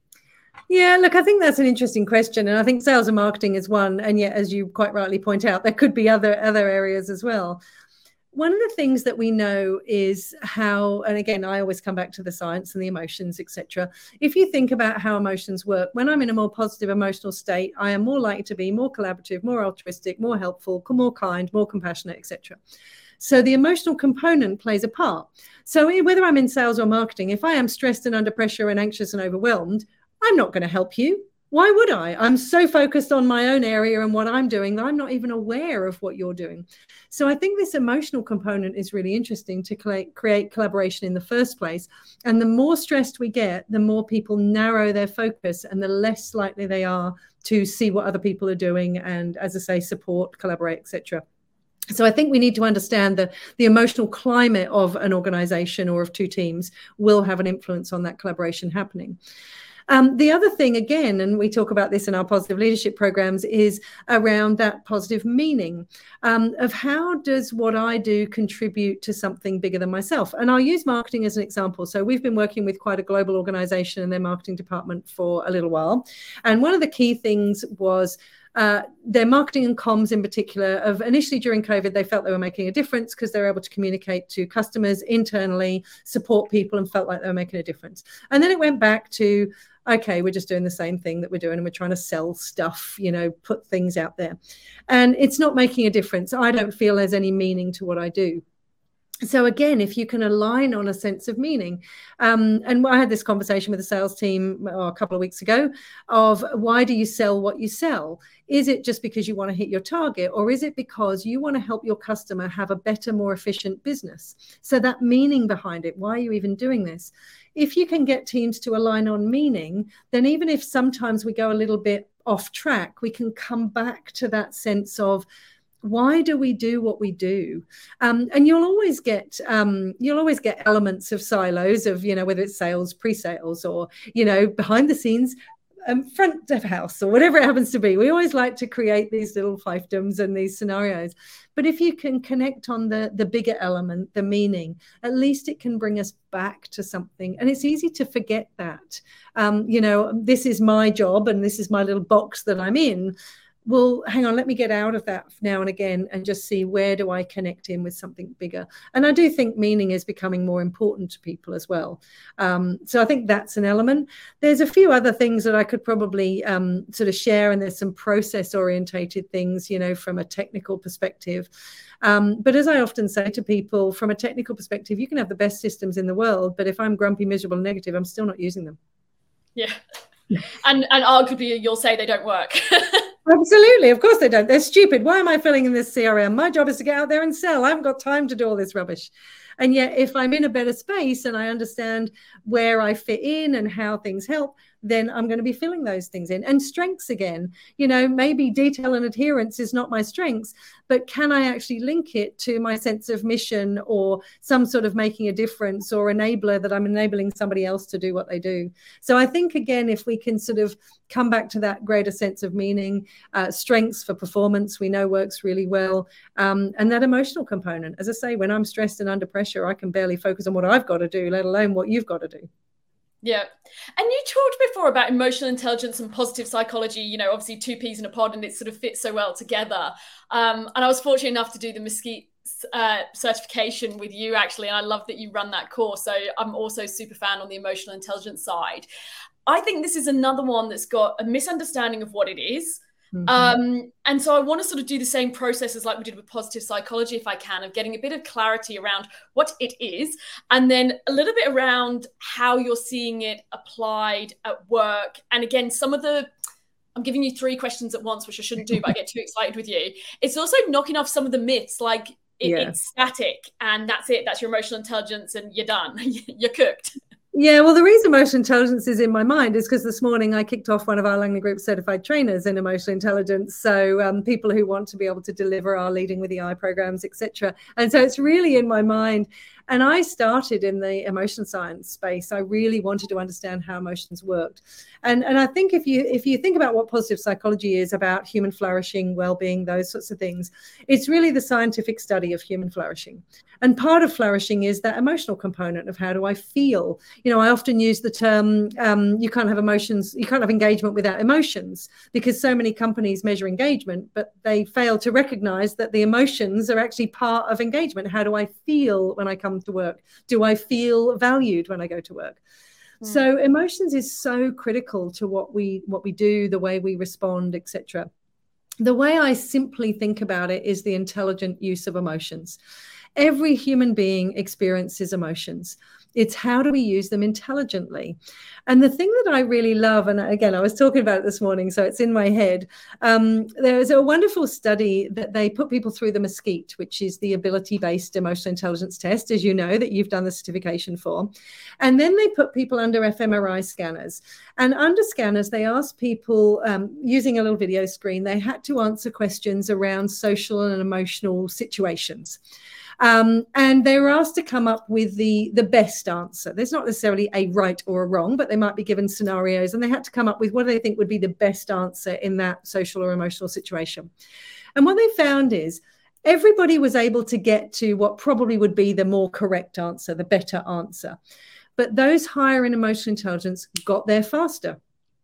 Yeah, look, I think that's an interesting question. And I think sales and marketing is one. And yet, as you quite rightly point out, there could be other, other areas as well. One of the things that we know is how, and again, I always come back to the science and the emotions, et cetera. If you think about how emotions work, when I'm in a more positive emotional state, I am more likely to be more collaborative, more altruistic, more helpful, more kind, more compassionate, et cetera. So the emotional component plays a part. So whether I'm in sales or marketing, if I am stressed and under pressure and anxious and overwhelmed, I'm not going to help you. Why would I? I'm so focused on my own area and what I'm doing that I'm not even aware of what you're doing. So I think this emotional component is really interesting to create collaboration in the first place. And the more stressed we get, the more people narrow their focus and the less likely they are to see what other people are doing and, as I say, support, collaborate, et cetera. So I think we need to understand that the emotional climate of an organization or of two teams will have an influence on that collaboration happening. Um, the other thing, again, and we talk about this in our positive leadership programs, is around that positive meaning um, of how does what I do contribute to something bigger than myself? And I'll use marketing as an example. So we've been working with quite a global organization and their marketing department for a little while. And one of the key things was Uh, their marketing and comms in particular, of initially during COVID, they felt they were making a difference because they were able to communicate to customers internally, support people, and felt like they were making a difference. And then it went back to, okay, we're just doing the same thing that we're doing and we're trying to sell stuff, you know, put things out there. And it's not making a difference. I don't feel there's any meaning to what I do. So again, if you can align on a sense of meaning, um, and I had this conversation with the sales team oh, a couple of weeks ago of why do you sell what you sell? Is it just because you want to hit your target, or is it because you want to help your customer have a better, more efficient business? So that meaning behind it, why are you even doing this? If you can get teams to align on meaning, then even if sometimes we go a little bit off track, we can come back to that sense of, why do we do what we do? Um, and you'll always get um, you'll always get elements of silos of, you know, whether it's sales, pre-sales, or, you know, behind the scenes, um, front of house or whatever it happens to be. We always like to create these little fiefdoms and these scenarios. But if you can connect on the, the bigger element, the meaning, at least it can bring us back to something. And it's easy to forget that. Um, you know, this is my job and this is my little box that I'm in. Well, hang on, let me get out of that now and again and just see where do I connect in with something bigger. And I do think meaning is becoming more important to people as well. Um, so I think that's an element. There's a few other things that I could probably um, sort of share, and there's some process orientated things, you know, from a technical perspective. Um, but as I often say to people, from a technical perspective, you can have the best systems in the world, but if I'm grumpy, miserable, and negative, I'm still not using them. Yeah. And, and arguably you'll say they don't work. Absolutely. Of course they don't. They're stupid. Why am I filling in this C R M? My job is to get out there and sell. I haven't got time to do all this rubbish. And yet if I'm in a better space and I understand where I fit in and how things help, then I'm going to be filling those things in. And strengths again, you know, maybe detail and adherence is not my strengths, but can I actually link it to my sense of mission or some sort of making a difference or enabler that I'm enabling somebody else to do what they do? So I think, again, if we can sort of come back to that greater sense of meaning, uh, strengths for performance, we know works really well. Um, and that emotional component, as I say, when I'm stressed and under pressure, I can barely focus on what I've got to do, let alone what you've got to do. Yeah. And you talked before about emotional intelligence and positive psychology, you know, obviously two peas in a pod, and it sort of fits so well together. Um, and I was fortunate enough to do the Mesquite uh, certification with you, actually. And I love that you run that course. So I'm also a super fan on the emotional intelligence side. I think this is another one that's got a misunderstanding of what it is. Mm-hmm. Um, and so I want to sort of do the same processes like we did with positive psychology, if I can, of getting a bit of clarity around what it is, and then a little bit around how you're seeing it applied at work. And again, some of the, I'm giving you three questions at once, which I shouldn't do, but I get too excited with you. It's also knocking off some of the myths, like it, yeah. it's static and that's it. That's your emotional intelligence and you're done. You're cooked. Yeah, well, the reason emotional intelligence is in my mind is because this morning I kicked off one of our Langley Group certified trainers in emotional intelligence. So um, people who want to be able to deliver our Leading with the Eye programs, et cetera. And so it's really in my mind. And I started in the emotion science space. I really wanted to understand how emotions worked. And, and I think if you if you think about what positive psychology is about, human flourishing, well-being, those sorts of things, it's really the scientific study of human flourishing. And part of flourishing is that emotional component of how do I feel? You know, I often use the term, um, you can't have emotions, you can't have engagement without emotions, because so many companies measure engagement, but they fail to recognize that the emotions are actually part of engagement. How do I feel when I come to work? Do I feel valued when I go to work? Mm. So emotions is so critical to what we what we do, the way we respond, et cetera. The way I simply think about it is the intelligent use of emotions. Every human being experiences emotions. It's how do we use them intelligently? And the thing that I really love, and again, I was talking about it this morning, so it's in my head. Um, there was a wonderful study that they put people through the Mesquite, which is the ability-based emotional intelligence test, as you know, that you've done the certification for. And then they put people under fMRI scanners. And under scanners, they asked people, um, using a little video screen, they had to answer questions around social and emotional situations. Um, and they were asked to come up with the, the best answer. There's not necessarily a right or a wrong, but they might be given scenarios, and they had to come up with what do they think would be the best answer in that social or emotional situation. And what they found is everybody was able to get to what probably would be the more correct answer, the better answer. But those higher in emotional intelligence got there faster.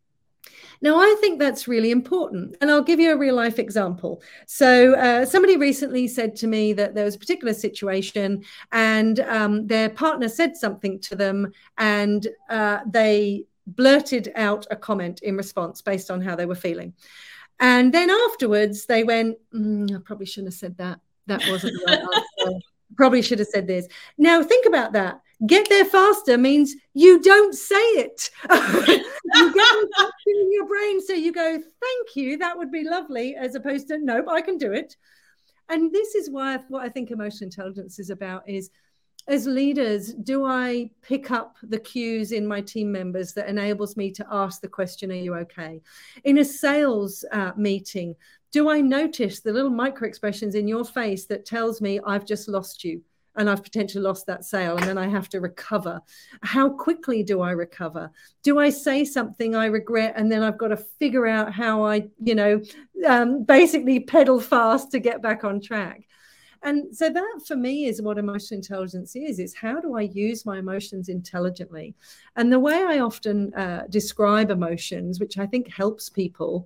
Now, I think that's really important. And I'll give you a real life example. So uh, somebody recently said to me that there was a particular situation and um, their partner said something to them and uh, they blurted out a comment in response based on how they were feeling. And then afterwards they went, mm, I probably shouldn't have said that. That wasn't the right answer. Probably should have said this. Now, think about that. Get there faster means you don't say it. You get it in your brain, so you go, thank you, that would be lovely, as opposed to, nope, I can do it. And this is why what I think emotional intelligence is about is, as leaders, do I pick up the cues in my team members that enables me to ask the question, are you okay? In a sales uh, meeting, do I notice the little micro expressions in your face that tells me I've just lost you? and I've potentially lost that sale, and then I have to recover. How quickly do I recover? Do I say something I regret, and then I've got to figure out how I, you know, um, basically pedal fast to get back on track? And so that for me is what emotional intelligence is, is how do I use my emotions intelligently? And the way I often uh, describe emotions, which I think helps people,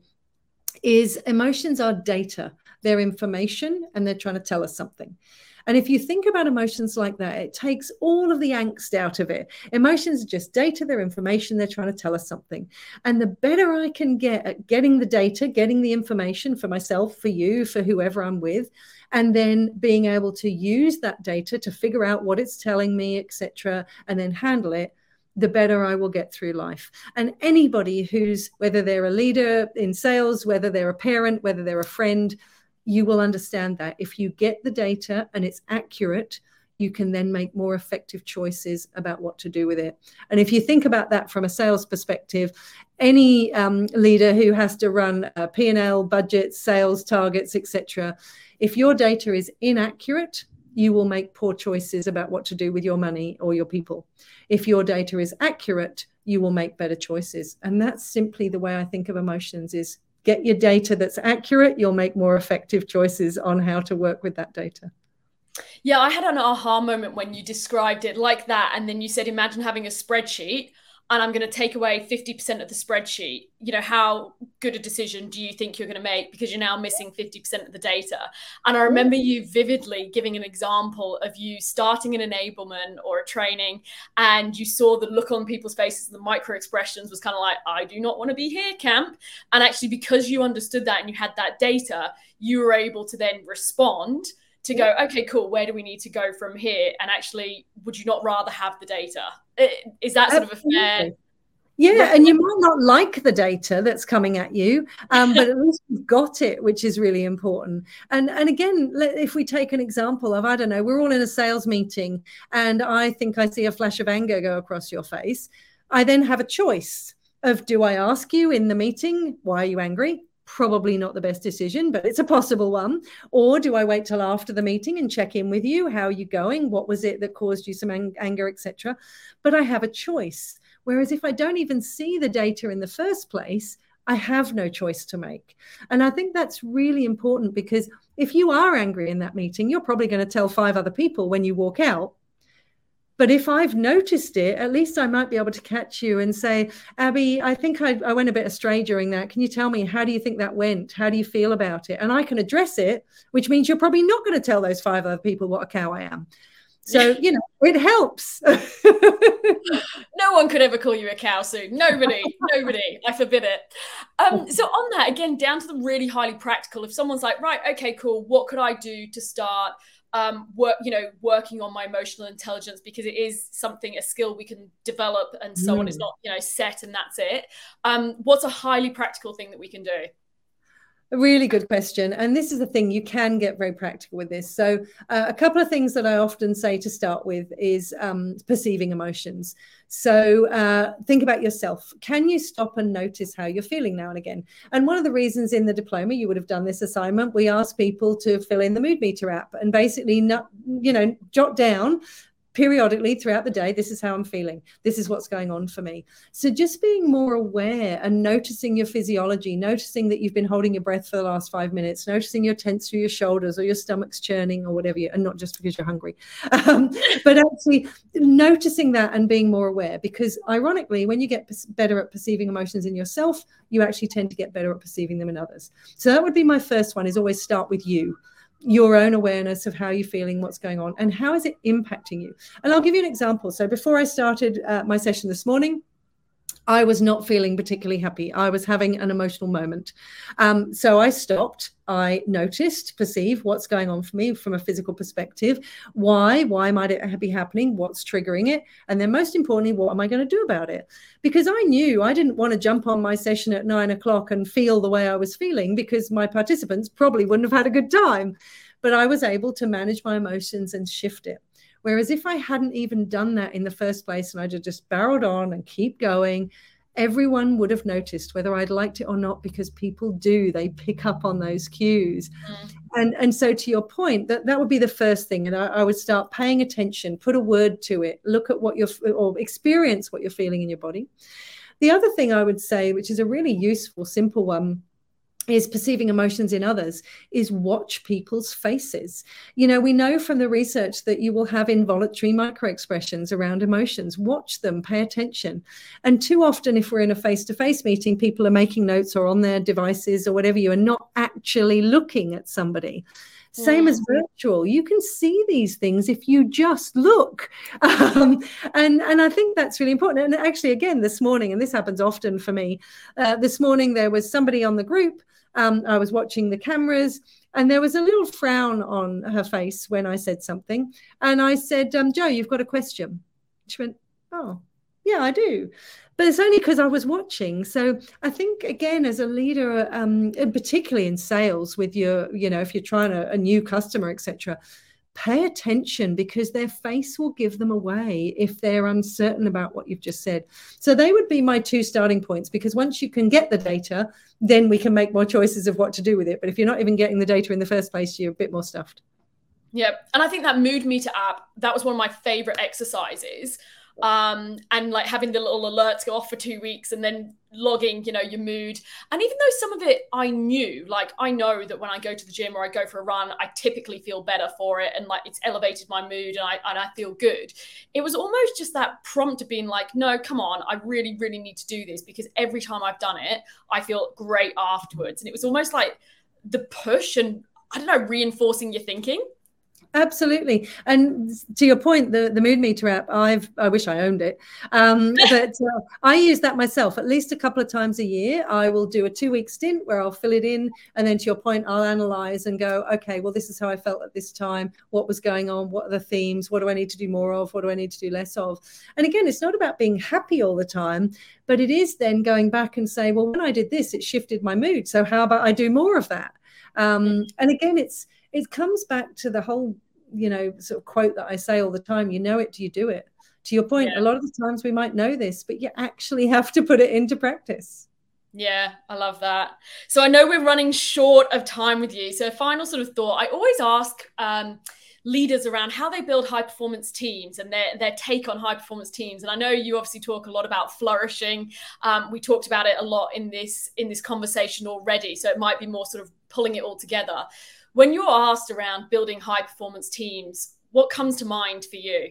is emotions are data, they're information, and they're trying to tell us something. And if you think about emotions like that, it takes all of the angst out of it. Emotions are just data, they're information, they're trying to tell us something. And the better I can get at getting the data, getting the information for myself, for you, for whoever I'm with, and then being able to use that data to figure out what it's telling me, et cetera, and then handle it, the better I will get through life. And anybody who's, whether they're a leader in sales, whether they're a parent, whether they're a friend, you will understand that if you get the data and it's accurate, you can then make more effective choices about what to do with it. And if you think about that from a sales perspective, any um, leader who has to run a P and L, budgets, sales targets, et cetera, if your data is inaccurate, you will make poor choices about what to do with your money or your people. If your data is accurate, you will make better choices. And that's simply the way I think of emotions is get your data that's accurate, you'll make more effective choices on how to work with that data. Yeah, I had an aha moment when you described it like that. And then you said, imagine having a spreadsheet and I'm going to take away fifty percent of the spreadsheet. You know, how good a decision do you think you're going to make because you're now missing fifty percent of the data? And I remember you vividly giving an example of you starting an enablement or a training and you saw the look on people's faces and the micro expressions was kind of like, I do not want to be here, camp. And actually, because you understood that and you had that data, you were able to then respond to go, okay, cool, where do we need to go from here? And actually, would you not rather have the data? Is that sort Absolutely. of a fair... Yeah, and you might not like the data that's coming at you, um, but at least you've got it, which is really important. And and again, if we take an example of, I don't know, we're all in a sales meeting and I think I see a flash of anger go across your face. I then have a choice of, do I ask you in the meeting, why are you angry? Probably not the best decision, but it's a possible one. Or do I wait till after the meeting and check in with you? How are you going? What was it that caused you some ang- anger, et cetera? But I have a choice. Whereas if I don't even see the data in the first place, I have no choice to make. And I think that's really important because if you are angry in that meeting, you're probably going to tell five other people when you walk out. But if I've noticed it, at least I might be able to catch you and say, Abby, I think I, I went a bit astray during that. Can you tell me, how do you think that went? How do you feel about it? And I can address it, which means you're probably not going to tell those five other people what a cow I am. So, you know, it helps. No one could ever call you a cow, Sue. Nobody, nobody. I forbid it. Um, so on that, again, down to the really highly practical, if someone's like, right, okay, cool, what could I do to start um, work, you know, working on my emotional intelligence, because it is something, a skill we can develop and so mm. on. It's not, you know, set and that's it. Um, what's a highly practical thing that we can do? A really good question. And this is the thing, you can get very practical with this. So uh, a couple of things that I often say to start with is um, perceiving emotions. So uh, think about yourself. Can you stop and notice how you're feeling now and again? And one of the reasons in the diploma, you would have done this assignment, we asked people to fill in the Mood Meter app and basically, not, you know, jot down periodically throughout the day, this is how I'm feeling. This is what's going on for me. So just being more aware and noticing your physiology, noticing that you've been holding your breath for the last five minutes, noticing you're tense through your shoulders or your stomach's churning or whatever, you, and not just because you're hungry, um, but actually noticing that and being more aware, because ironically, when you get better at perceiving emotions in yourself, you actually tend to get better at perceiving them in others. So that would be my first one, is always start with you. Your own awareness of how you're feeling, what's going on, and how is it impacting you. And I'll give you an example. So before I started uh, my session this morning, I was not feeling particularly happy. I was having an emotional moment. Um, so I stopped. I noticed, perceived what's going on for me from a physical perspective. Why? Why might it be happening? What's triggering it? And then most importantly, what am I going to do about it? Because I knew I didn't want to jump on my session at nine o'clock and feel the way I was feeling, because my participants probably wouldn't have had a good time. But I was able to manage my emotions and shift it. Whereas if I hadn't even done that in the first place and I just barreled on and keep going, everyone would have noticed whether I'd liked it or not, because people do, they pick up on those cues. Mm. And, and so to your point, that, that would be the first thing. And I, I would start paying attention, put a word to it, look at what you're, or experience what you're feeling in your body. The other thing I would say, which is a really useful, simple one, is perceiving emotions in others, is watch people's faces. You know, we know from the research that you will have involuntary microexpressions around emotions. Watch them, pay attention. And too often, if we're in a face-to-face meeting, people are making notes or on their devices or whatever, you are not actually looking at somebody. Same mm. as virtual. You can see these things if you just look. Um, and, and I think that's really important. And actually, again, this morning, and this happens often for me, uh, this morning there was somebody on the group. Um, I was watching the cameras, and there was a little frown on her face when I said something. And I said, um, Joe, you've got a question. She went, oh, yeah, I do. But it's only because I was watching. So I think, again, as a leader, um, and particularly in sales with your, you know, if you're trying a, a new customer, et cetera, pay attention, because their face will give them away if they're uncertain about what you've just said. So they would be my two starting points, because once you can get the data, then we can make more choices of what to do with it. But if you're not even getting the data in the first place, you're a bit more stuffed. Yeah. And I think that Mood Meter app, that was one of my favorite exercises. Um, and like having the little alerts go off for two weeks and then logging, you know, your mood. And even though some of it I knew, like I know that when I go to the gym or I go for a run, I typically feel better for it. And like it's elevated my mood and I, and I feel good. It was almost just that prompt of being like, no, come on, I really, really need to do this, because every time I've done it, I feel great afterwards. And it was almost like the push and, I don't know, reinforcing your thinking. Absolutely. And to your point, the, the Mood Meter app, I've, I wish I owned it. Um, but uh, I use that myself at least a couple of times a year. I will do a two week stint where I'll fill it in. And then to your point, I'll analyze and go, okay, well, this is how I felt at this time. What was going on? What are the themes? What do I need to do more of? What do I need to do less of? And again, it's not about being happy all the time, but it is then going back and say, well, when I did this, it shifted my mood. So how about I do more of that? Um, and again, it's, it comes back to the whole, you know, sort of quote that I say all the time, you know it, do you do it? To your point, yeah. A lot of the times we might know this, but you actually have to put it into practice. Yeah, I love that. So I know we're running short of time with you. So final sort of thought, I always ask um, leaders around how they build high performance teams and their, their take on high performance teams. And I know you obviously talk a lot about flourishing. Um, we talked about it a lot in this, in this conversation already. So it might be more sort of pulling it all together. When you're asked around building high performance teams, what comes to mind for you?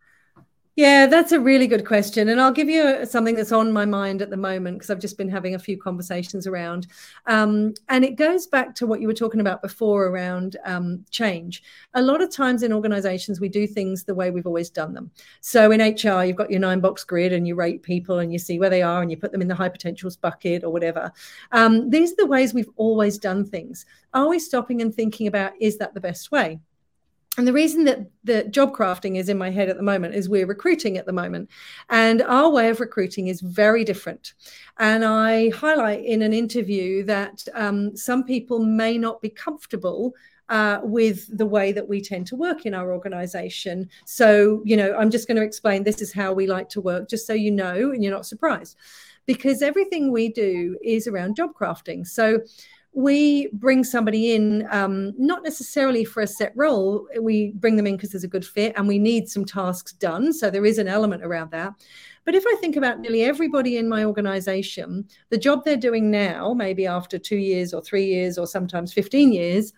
Yeah, that's a really good question. And I'll give you something that's on my mind at the moment, because I've just been having a few conversations around. Um, and it goes back to what you were talking about before around um, change. A lot of times in organizations, we do things the way we've always done them. So in H R, you've got your nine box grid and you rate people and you see where they are and you put them in the high potentials bucket or whatever. Um, these are the ways we've always done things. Are we stopping and thinking about, is that the best way? And the reason that the job crafting is in my head at the moment is we're recruiting at the moment. And our way of recruiting is very different. And I highlight in an interview that um, some people may not be comfortable uh, with the way that we tend to work in our organization. So, you know, I'm just going to explain this is how we like to work, just so you know, and you're not surprised. Because everything we do is around job crafting. So we bring somebody in, um, not necessarily for a set role. We bring them in because there's a good fit and we need some tasks done. So there is an element around that. But if I think about nearly everybody in my organization, the job they're doing now, maybe after two years or three years or sometimes fifteen years,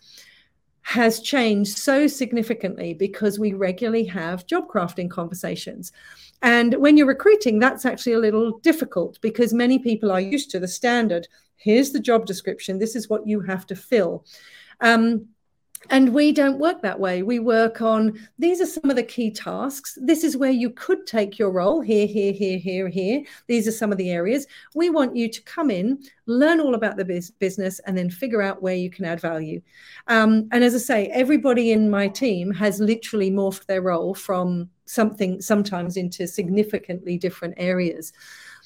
has changed so significantly because we regularly have job crafting conversations. And when you're recruiting, that's actually a little difficult because many people are used to the standard. Here's the job description. This is what you have to fill. Um, and we don't work that way. We work on, these are some of the key tasks. This is where you could take your role here, here, here, here, here. These are some of the areas. We want you to come in, learn all about the biz- business, and then figure out where you can add value. Um, and as I say, everybody in my team has literally morphed their role from something sometimes into significantly different areas.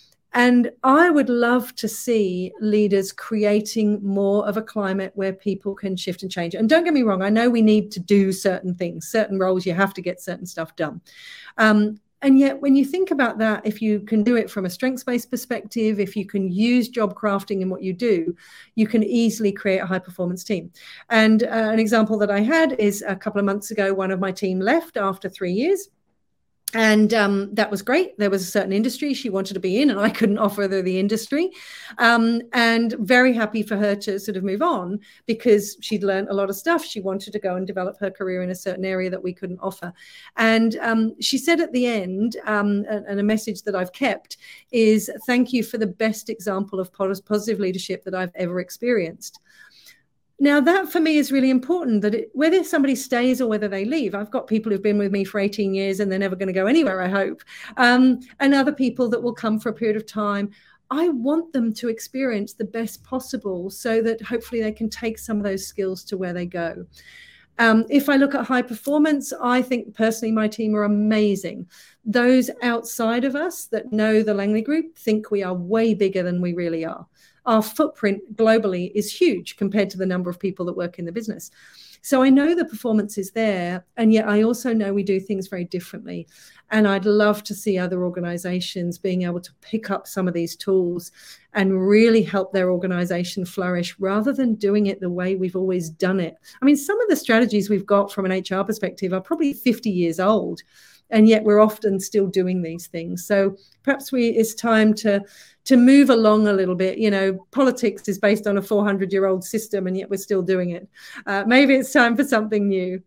And I would love to see leaders creating more of a climate where people can shift and change. And don't get me wrong, I know we need to do certain things, certain roles, you have to get certain stuff done. Um, And yet, when you think about that, if you can do it from a strengths-based perspective, if you can use job crafting in what you do, you can easily create a high-performance team. And uh, an example that I had is a couple of months ago, one of my team left after three years. And um, that was great. There was a certain industry she wanted to be in, and I couldn't offer her the industry. Um, and very happy for her to sort of move on, because she'd learned a lot of stuff. She wanted to go and develop her career in a certain area that we couldn't offer. And um, she said at the end, um, and a message that I've kept is, thank you for the best example of positive leadership that I've ever experienced. Now, that for me is really important, that it, whether somebody stays or whether they leave, I've got people who've been with me for eighteen years and they're never going to go anywhere, I hope. Um, and other people that will come for a period of time. I want them to experience the best possible so that hopefully they can take some of those skills to where they go. Um, if I look at high performance, I think personally my team are amazing. Those outside of us that know the Langley Group think we are way bigger than we really are. Our footprint globally is huge compared to the number of people that work in the business. So I know the performance is there, and yet I also know we do things very differently. And I'd love to see other organizations being able to pick up some of these tools and really help their organization flourish, rather than doing it the way we've always done it. I mean, some of the strategies we've got from an H R perspective are probably fifty years old, and yet we're often still doing these things. So perhaps we it's time to to move along a little bit. You know, politics is based on a four hundred year old system, and yet we're still doing it. Uh, maybe it's time for something new.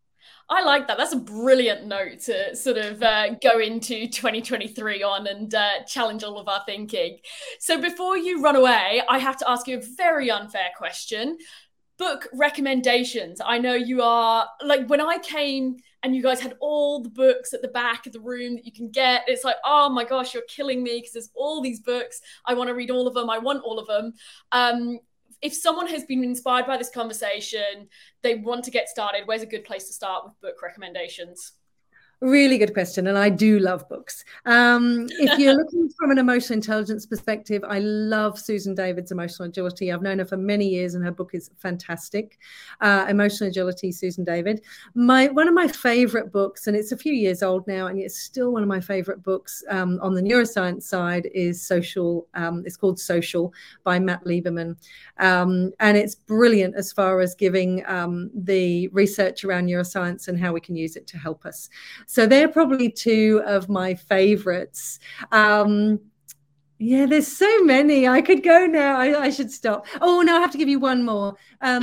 I like that. That's a brilliant note to sort of uh, go into twenty twenty-three on and uh, challenge all of our thinking. So before you run away, I have to ask you a very unfair question. Book recommendations. I know you are, like, when I came and you guys had all the books at the back of the room that you can get, it's like, oh my gosh, you're killing me, because there's all these books. I want to read all of them. I want all of them. Um, if someone has been inspired by this conversation, they want to get started, where's a good place to start with book recommendations? Really good question. And I do love books. Um, if you're looking from an emotional intelligence perspective, I love Susan David's Emotional Agility. I've known her for many years and her book is fantastic. Uh, Emotional Agility, Susan David. My One of my favorite books, and it's a few years old now, and it's still one of my favorite books um, on the neuroscience side, is Social. Um, it's called Social by Matt Lieberman. Um, and it's brilliant as far as giving um, the research around neuroscience and how we can use it to help us. So they're probably two of my favorites. Um, yeah, there's so many. I could go now. I, I should stop. Oh, no, I have to give you one more. Um,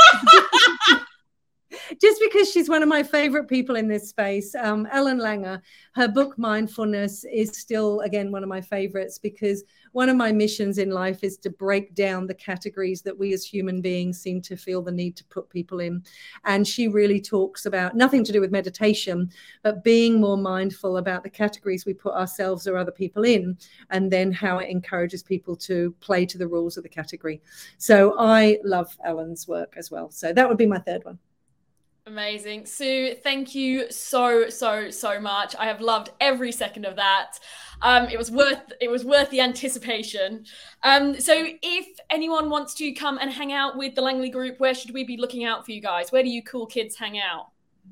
just because she's one of my favorite people in this space, um, Ellen Langer, her book Mindfulness is still, again, one of my favorites, because one of my missions in life is to break down the categories that we as human beings seem to feel the need to put people in. And she really talks about nothing to do with meditation, but being more mindful about the categories we put ourselves or other people in, and then how it encourages people to play to the rules of the category. So I love Ellen's work as well. So that would be my third one. Amazing. Sue, thank you so, so, so much. I have loved every second of that. Um, it was worth it was worth the anticipation. Um, so if anyone wants to come and hang out with the Langley Group, where should we be looking out for you guys? Where do you cool kids hang out?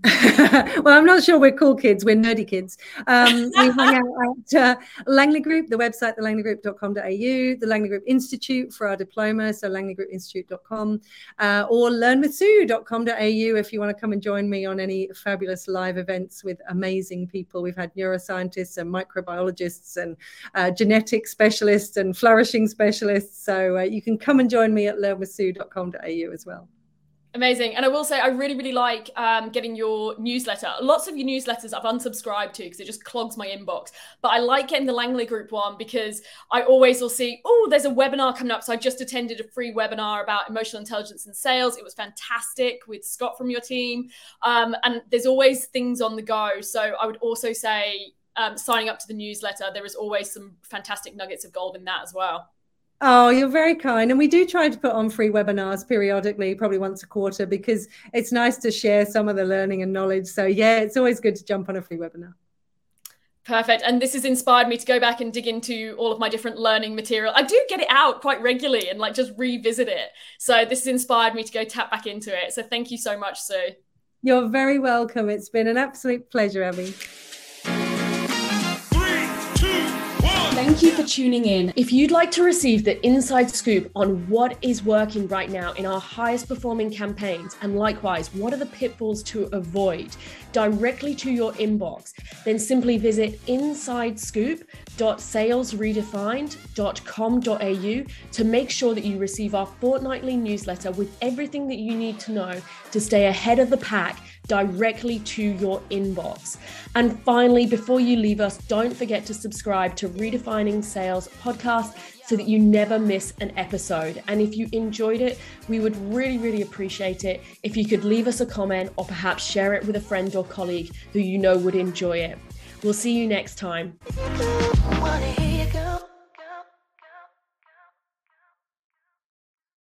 Well, I'm not sure we're cool kids. We're nerdy kids. Um, we hang out at uh, Langley Group, the website, the langley group dot com dot a u, the Langley Group Institute for our diploma, so langley group institute dot com, uh, or learn with sue dot com dot a u if you want to come and join me on any fabulous live events with amazing people. We've had neuroscientists and microbiologists and uh, genetic specialists and flourishing specialists. So uh, you can come and join me at learn with sue dot com dot a u as well. Amazing. And I will say, I really, really like um, getting your newsletter. Lots of your newsletters I've unsubscribed to because it just clogs my inbox. But I like getting the Langley Group one because I always will see, oh, there's a webinar coming up. So I just attended a free webinar about emotional intelligence and sales. It was fantastic with Scott from your team. Um, and there's always things on the go. So I would also say um, signing up to the newsletter, there is always some fantastic nuggets of gold in that as well. Oh, you're very kind. And we do try to put on free webinars periodically, probably once a quarter, because it's nice to share some of the learning and knowledge. So yeah, it's always good to jump on a free webinar. Perfect. And this has inspired me to go back and dig into all of my different learning material. I do get it out quite regularly and like just revisit it. So this has inspired me to go tap back into it. So thank you so much, Sue. You're very welcome. It's been an absolute pleasure, Abby. Thank you for tuning in. If you'd like to receive the inside scoop on what is working right now in our highest performing campaigns, and likewise, what are the pitfalls to avoid directly to your inbox, then simply visit inside scoop dot sales redefined dot com dot a u to make sure that you receive our fortnightly newsletter with everything that you need to know to stay ahead of the pack directly to your inbox. And finally, before you leave us, don't forget to subscribe to Redefining Sales podcast so that you never miss an episode. And if you enjoyed it, we would really, really appreciate it if you could leave us a comment or perhaps share it with a friend or colleague who you know would enjoy it. We'll see you next time.